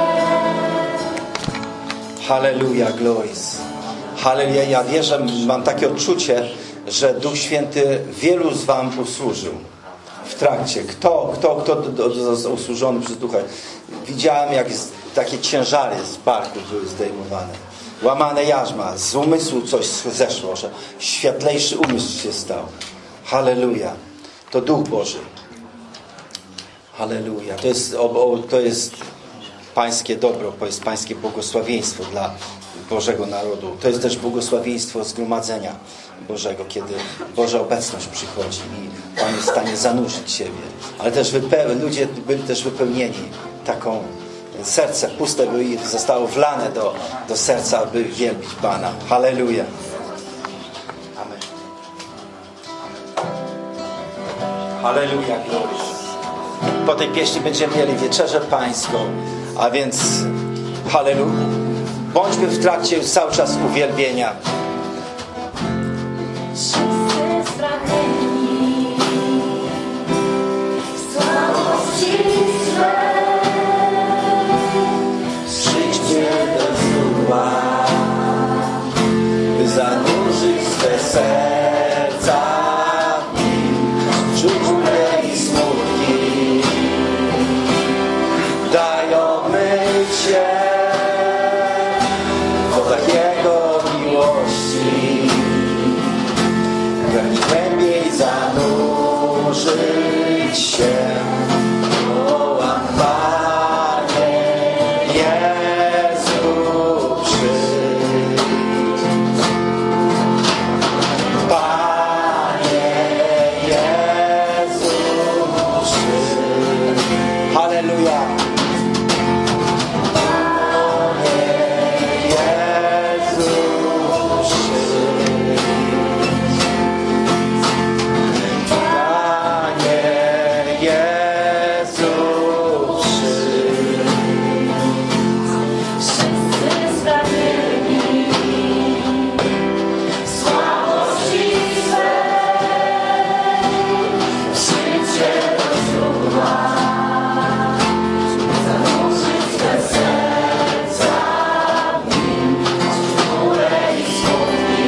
Halleluja, glories. Halleluja. Ja wierzę, mam takie odczucie, że Duch Święty wielu z wam usłużył w trakcie. Kto został usłużony przez Ducha? Widziałem, jak takie ciężary z barków były zdejmowane. Łamane jarzma, z umysłu coś zeszło, że światlejszy umysł się stał. Halleluja. To Duch Boży. Halleluja. To jest pańskie dobro, to jest pańskie błogosławieństwo dla Bożego narodu. To jest też błogosławieństwo zgromadzenia Bożego, kiedy Boża obecność przychodzi i Pan jest w stanie zanurzyć siebie. Ale też ludzie byli też wypełnieni taką serce puste były i zostało wlane do serca, aby wielbić Pana. Halleluja. Amen. Halleluja, gloria. Po tej pieśni będziemy mieli wieczerzę pańską, a więc halleluja. Bądźmy w trakcie cały czas uwielbienia. Wszyscy spragnieni słabości swej, Przyjdźcie do źródła, by zanurzyć swe serca w nim, czuć ból i smutki, dają mycie w wodach Jego miłości. Pragnij głębiej zanurzyć się. Wołam, Panie Jezu, przyjdź. Panie Jezu, przyjdź. Halleluja. Panie Jezu, przyjdź. Panie Jezu, przyjdź. wszyscy spragnieni słabości swej, przyjdźcie do źródła, zanurzyć swe serca w nim, górę i smutki,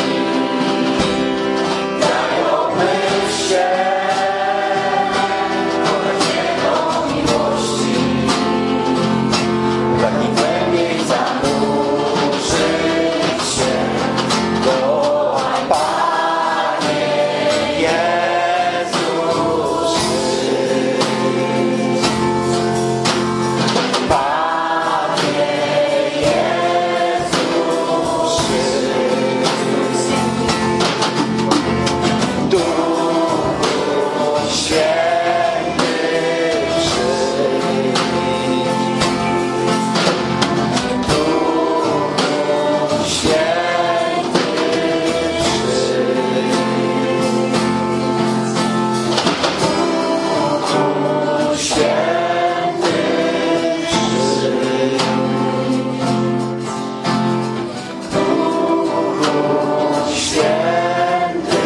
dają się wodach Jego miłości. Pragnij głębiej zanurzyć się. Wołam, Panie Jezu, przyjdź. Panie Jezu, przyjdź. Duchu Święty, przyjdź. Duchu Święty, Duchu Święty, Duchu Święty,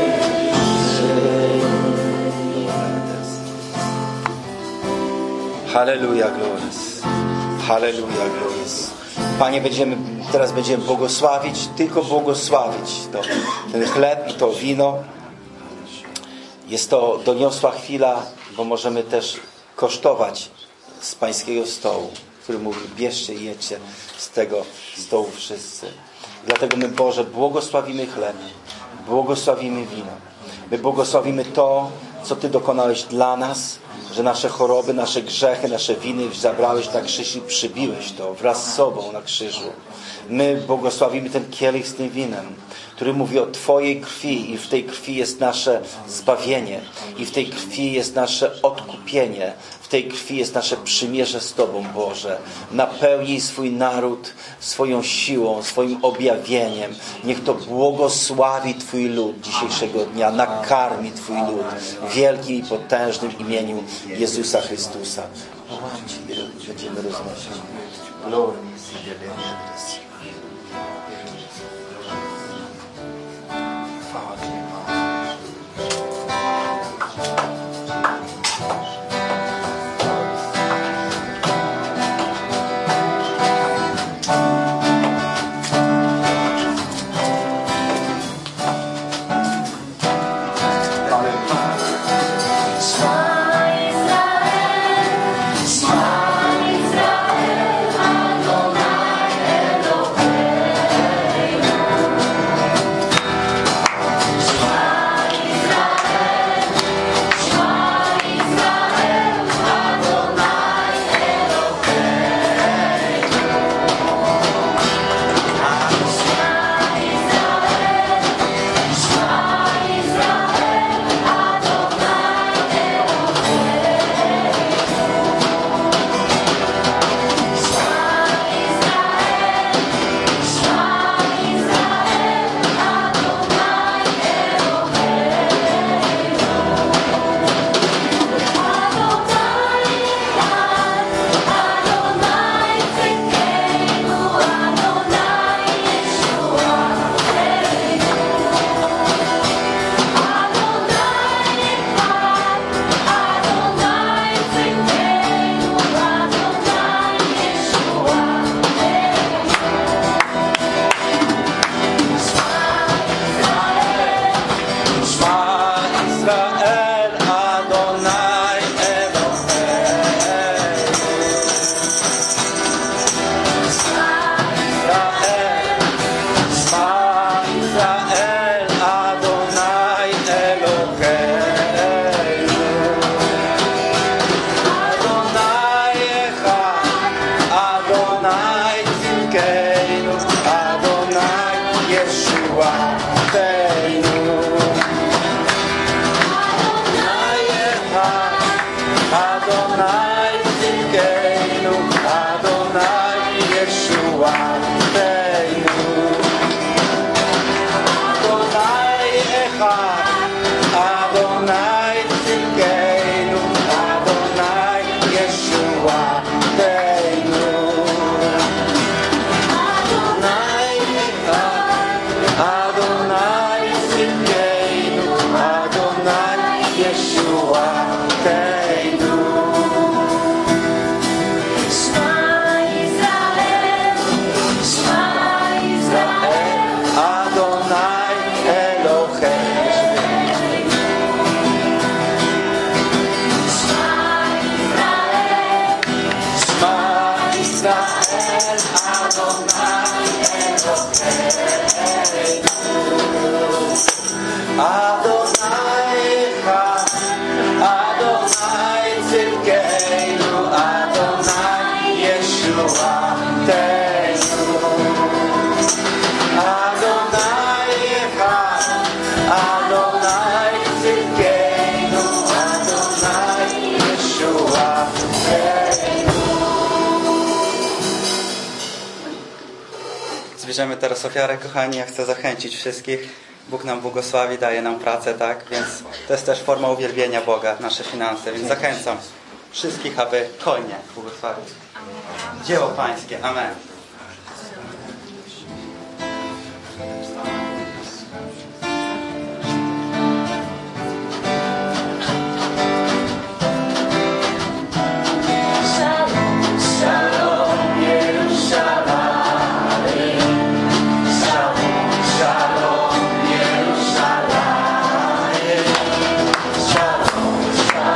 Halleluja, glorious. Halleluja, glorious. Panie, teraz będziemy błogosławić, tylko błogosławić ten chleb i to wino. Jest to doniosła chwila, bo możemy też kosztować z pańskiego stołu, który mówi, bierzcie i jedźcie z tego stołu wszyscy. Dlatego my, Boże, błogosławimy chleb, błogosławimy wino. My błogosławimy to, co Ty dokonałeś dla nas, że nasze choroby, nasze grzechy, nasze winy zabrałeś na krzyż i przybiłeś to wraz z sobą na krzyżu. My błogosławimy ten kielich z tym winem, który mówi o Twojej krwi i w tej krwi jest nasze zbawienie i w tej krwi jest nasze odkupienie, w tej krwi jest nasze przymierze z Tobą, Boże. Napełnij swój naród swoją siłą, swoim objawieniem. Niech to błogosławi Twój lud dzisiejszego dnia, nakarmi Twój lud w wielkim i potężnym imieniu Jezusa Chrystusa. Będziemy roznosić. Glory. Shema Israel, Adonai Yeshuateinu. Adonai Tzidkeinu, Adonai Yeshuateinu. Adonai Echad, Adonai Tzidkeinu, Adonai Yeshuateinu. Adonai Echad, Adonai Tzidkeinu, Adonai Yeshuateinu. Adonai Eloheinu. Shema Yisrael, Adonai Eloheinu. Adonai Echad, Adonai Tzidkeinu, Adonai Yeshuateinu. Adonai Echad, Adonai Tzidkeinu, Adonai Yeshuateinu. Zbierzemy teraz ofiarę, kochani. Ja chcę zachęcić wszystkich. Bóg nam błogosławi, daje nam pracę, tak? Więc to jest też forma uwielbienia Boga, nasze finanse. Więc zachęcam wszystkich, aby hojnie błogosławić dzieło Pańskie. Amen.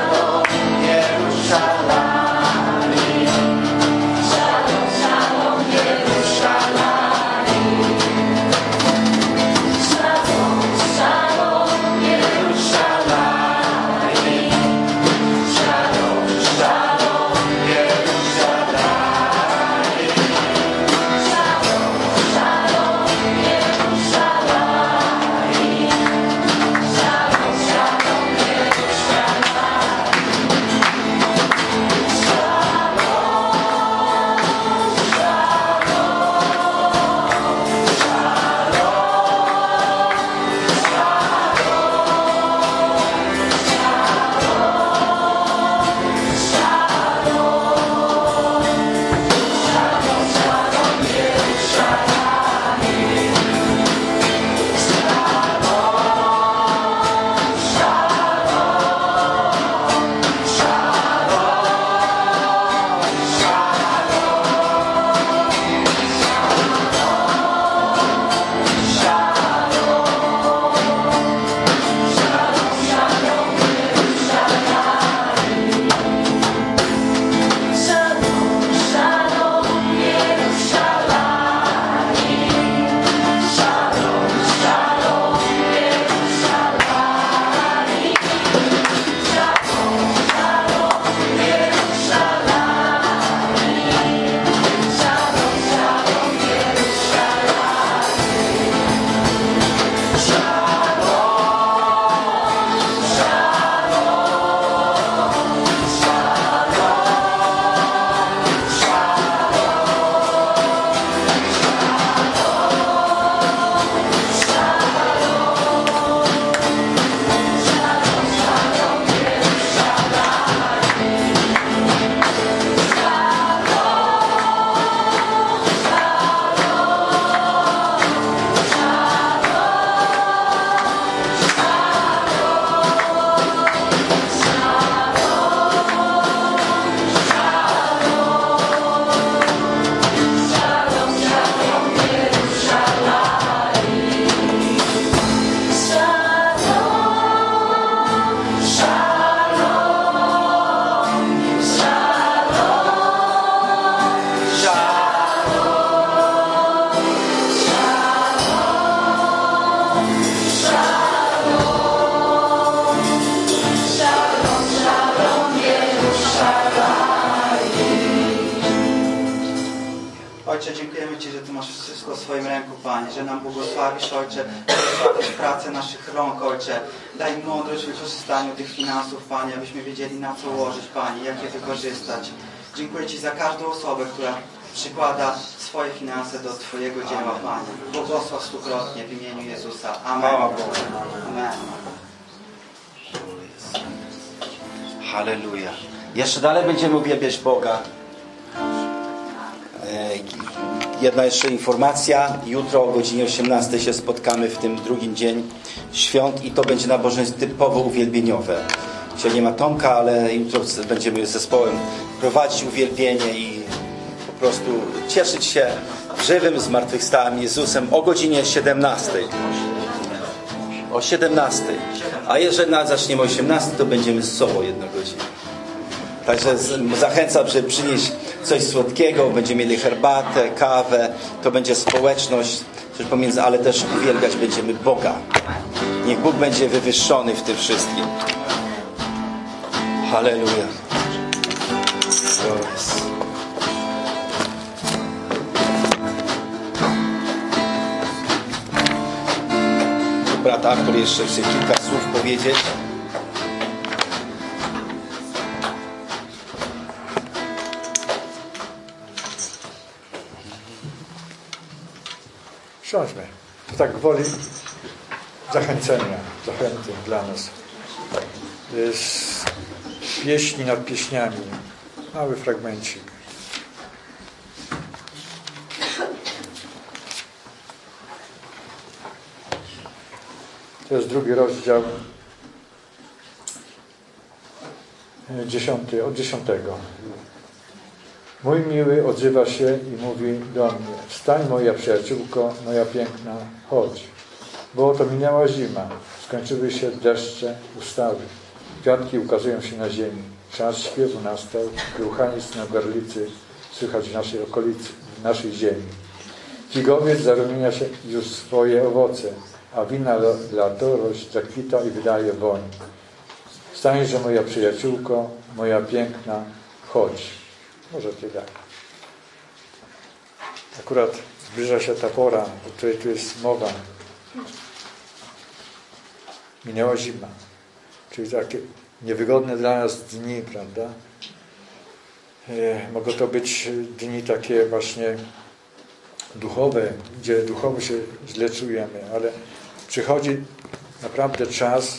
Shalom, Ojcze, dziękujemy Ci, że Ty masz wszystko w swoim ręku, Panie, że nam błogosławisz, Ojcze, błogosławisz pracę naszych rąk, Ojcze. Daj mądrość w wykorzystaniu tych finansów, Panie, abyśmy wiedzieli, na co ułożyć, Panie, jak je wykorzystać. Dziękuję Ci za każdą osobę, która przykłada swoje finanse do Twojego dzieła, Panie. Błogosław stukrotnie w imieniu Jezusa. Amen. Amen. Halleluja. Jeszcze dalej będziemy uwielbiać Boga. Jedna jeszcze informacja. Jutro o godzinie 18 się spotkamy w tym drugim dzień świąt i to będzie nabożeństwo typowo uwielbieniowe. Dzisiaj nie ma Tomka, ale jutro będziemy z zespołem prowadzić uwielbienie i po prostu cieszyć się żywym, zmartwychwstałym Jezusem o godzinie 17. O 17. A jeżeli zaczniemy o 18, to będziemy z sobą 1 godzinę. Także zachęcam, żeby przynieść coś słodkiego, będziemy mieli herbatę, kawę, to będzie społeczność, coś pomiędzy, ale też uwielbiać będziemy Boga. Niech Bóg będzie wywyższony w tym wszystkim. Halleluja. Brat Artur jeszcze chce kilka słów powiedzieć. Siądźmy. To tak gwoli zachęty dla nas. To jest pieśni nad pieśniami. Mały fragmencik. To jest 2 rozdział, 10, od 10. Mój miły odzywa się i mówi do mnie: wstań, moja przyjaciółko, moja piękna, chodź. Bo oto minęła zima, skończyły się deszcze, ustały. Kwiatki ukazują się na ziemi. Czas śpiewu nastał, gruchaniec na garlicy słychać w naszej okolicy, w naszej ziemi. Figowiec zarumienia się już swoje owoce, a wina latorość zakwita i wydaje woń. Stańże, moja przyjaciółko, moja piękna, chodź. Może tyle. Akurat zbliża się ta pora, o której tu jest mowa. Minęła zima. Czyli takie niewygodne dla nas dni, prawda? Mogą to być dni takie właśnie duchowe, gdzie duchowo się źle czujemy, ale przychodzi naprawdę czas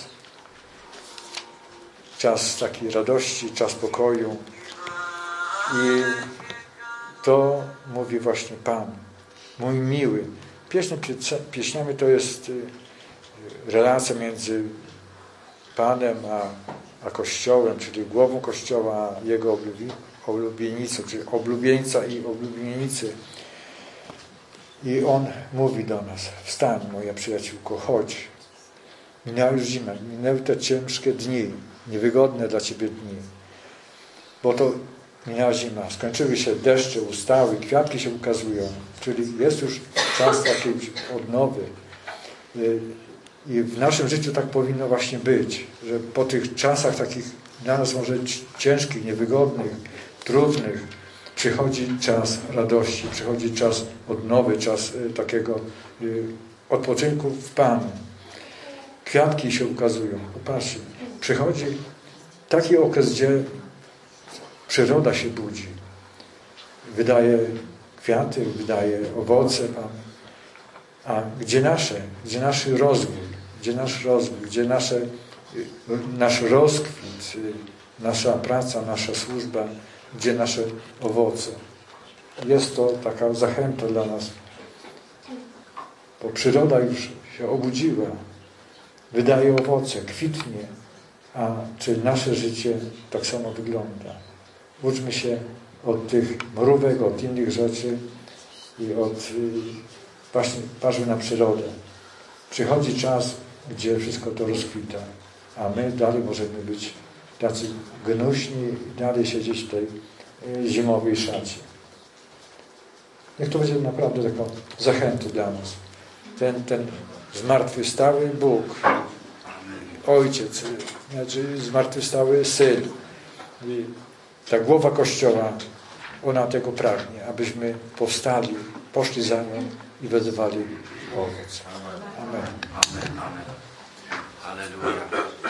takiej radości, czas pokoju i to mówi właśnie Pan, mój miły. Pieśń przed pieśniami to jest relacja między Panem a Kościołem, czyli głową Kościoła, a jego oblubienicą, czyli oblubieńca i oblubienicy. I on mówi do nas: wstań, moja przyjaciółko, chodź. Minęła już zima, minęły te ciężkie dni, niewygodne dla Ciebie dni. Bo to minęła zima, skończyły się deszcze, ustały, kwiatki się ukazują. Czyli jest już czas takiej odnowy. I w naszym życiu tak powinno właśnie być, że po tych czasach takich dla nas może ciężkich, niewygodnych, trudnych, przychodzi czas radości, przychodzi czas odnowy, czas takiego odpoczynku w Panu. Kwiatki się ukazują. Popatrzcie, przychodzi taki okres, gdzie przyroda się budzi. Wydaje kwiaty, wydaje owoce Pan. A gdzie nasz rozwój, gdzie nasz rozkwit, nasza praca, nasza służba, gdzie nasze owoce. Jest to taka zachęta dla nas, bo przyroda już się obudziła, wydaje owoce, kwitnie, a czy nasze życie tak samo wygląda. Uczmy się od tych mrówek, od innych rzeczy i właśnie patrzmy na przyrodę. Przychodzi czas, gdzie wszystko to rozkwita, a my dalej możemy być tacy gnuśni i dalej siedzieć w tej zimowej szacie. Niech to będzie naprawdę taką zachętą dla nas. Ten zmartwychwstały Bóg, Ojciec, znaczy zmartwychwstały Syn, i ta głowa Kościoła Ona tego pragnie, abyśmy powstali, poszli za nią i wydawali owoc. Amen. Amen, amen. Halleluja.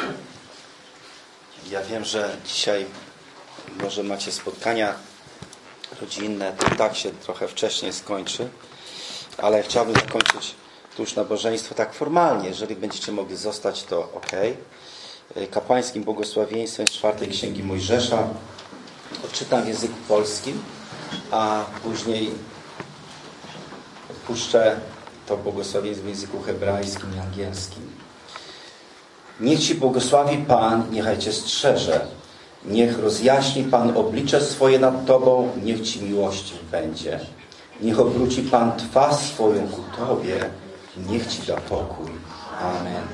Ja wiem, że dzisiaj może macie spotkania rodzinne, to tak się trochę wcześniej skończy, ale chciałbym zakończyć tu już nabożeństwo tak formalnie. Jeżeli będziecie mogli zostać, to ok. Kapłańskim błogosławieństwem z 4 Księgi Mojżesza odczytam w języku polskim, a później odpuszczę to błogosławieństwo w języku hebrajskim i angielskim. Niech Ci błogosławi Pan, niechaj Cię strzeże. Niech rozjaśni Pan oblicze swoje nad Tobą, niech Ci miłościw będzie. Niech obróci Pan twarz swoją ku Tobie, niech Ci da pokój. Amen.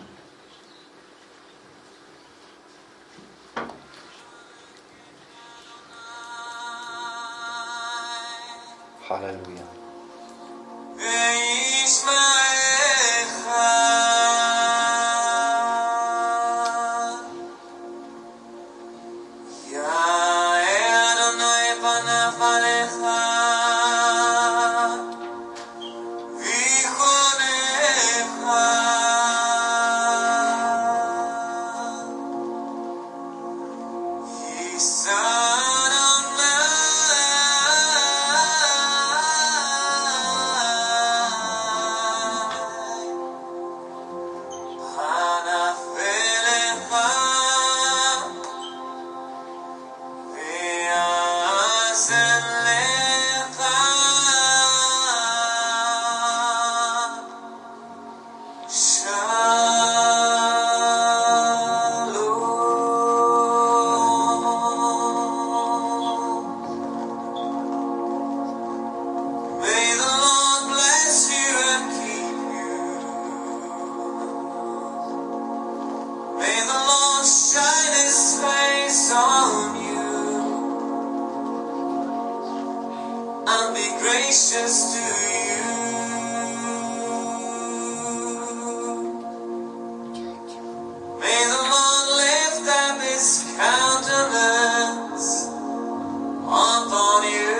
Halleluja. Gracious to you. May the Lord lift up His countenance upon you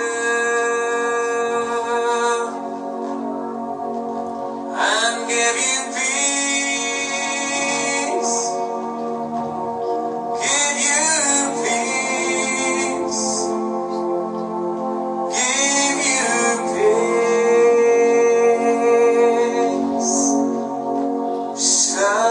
and give you peace. Give you peace. Give you peace.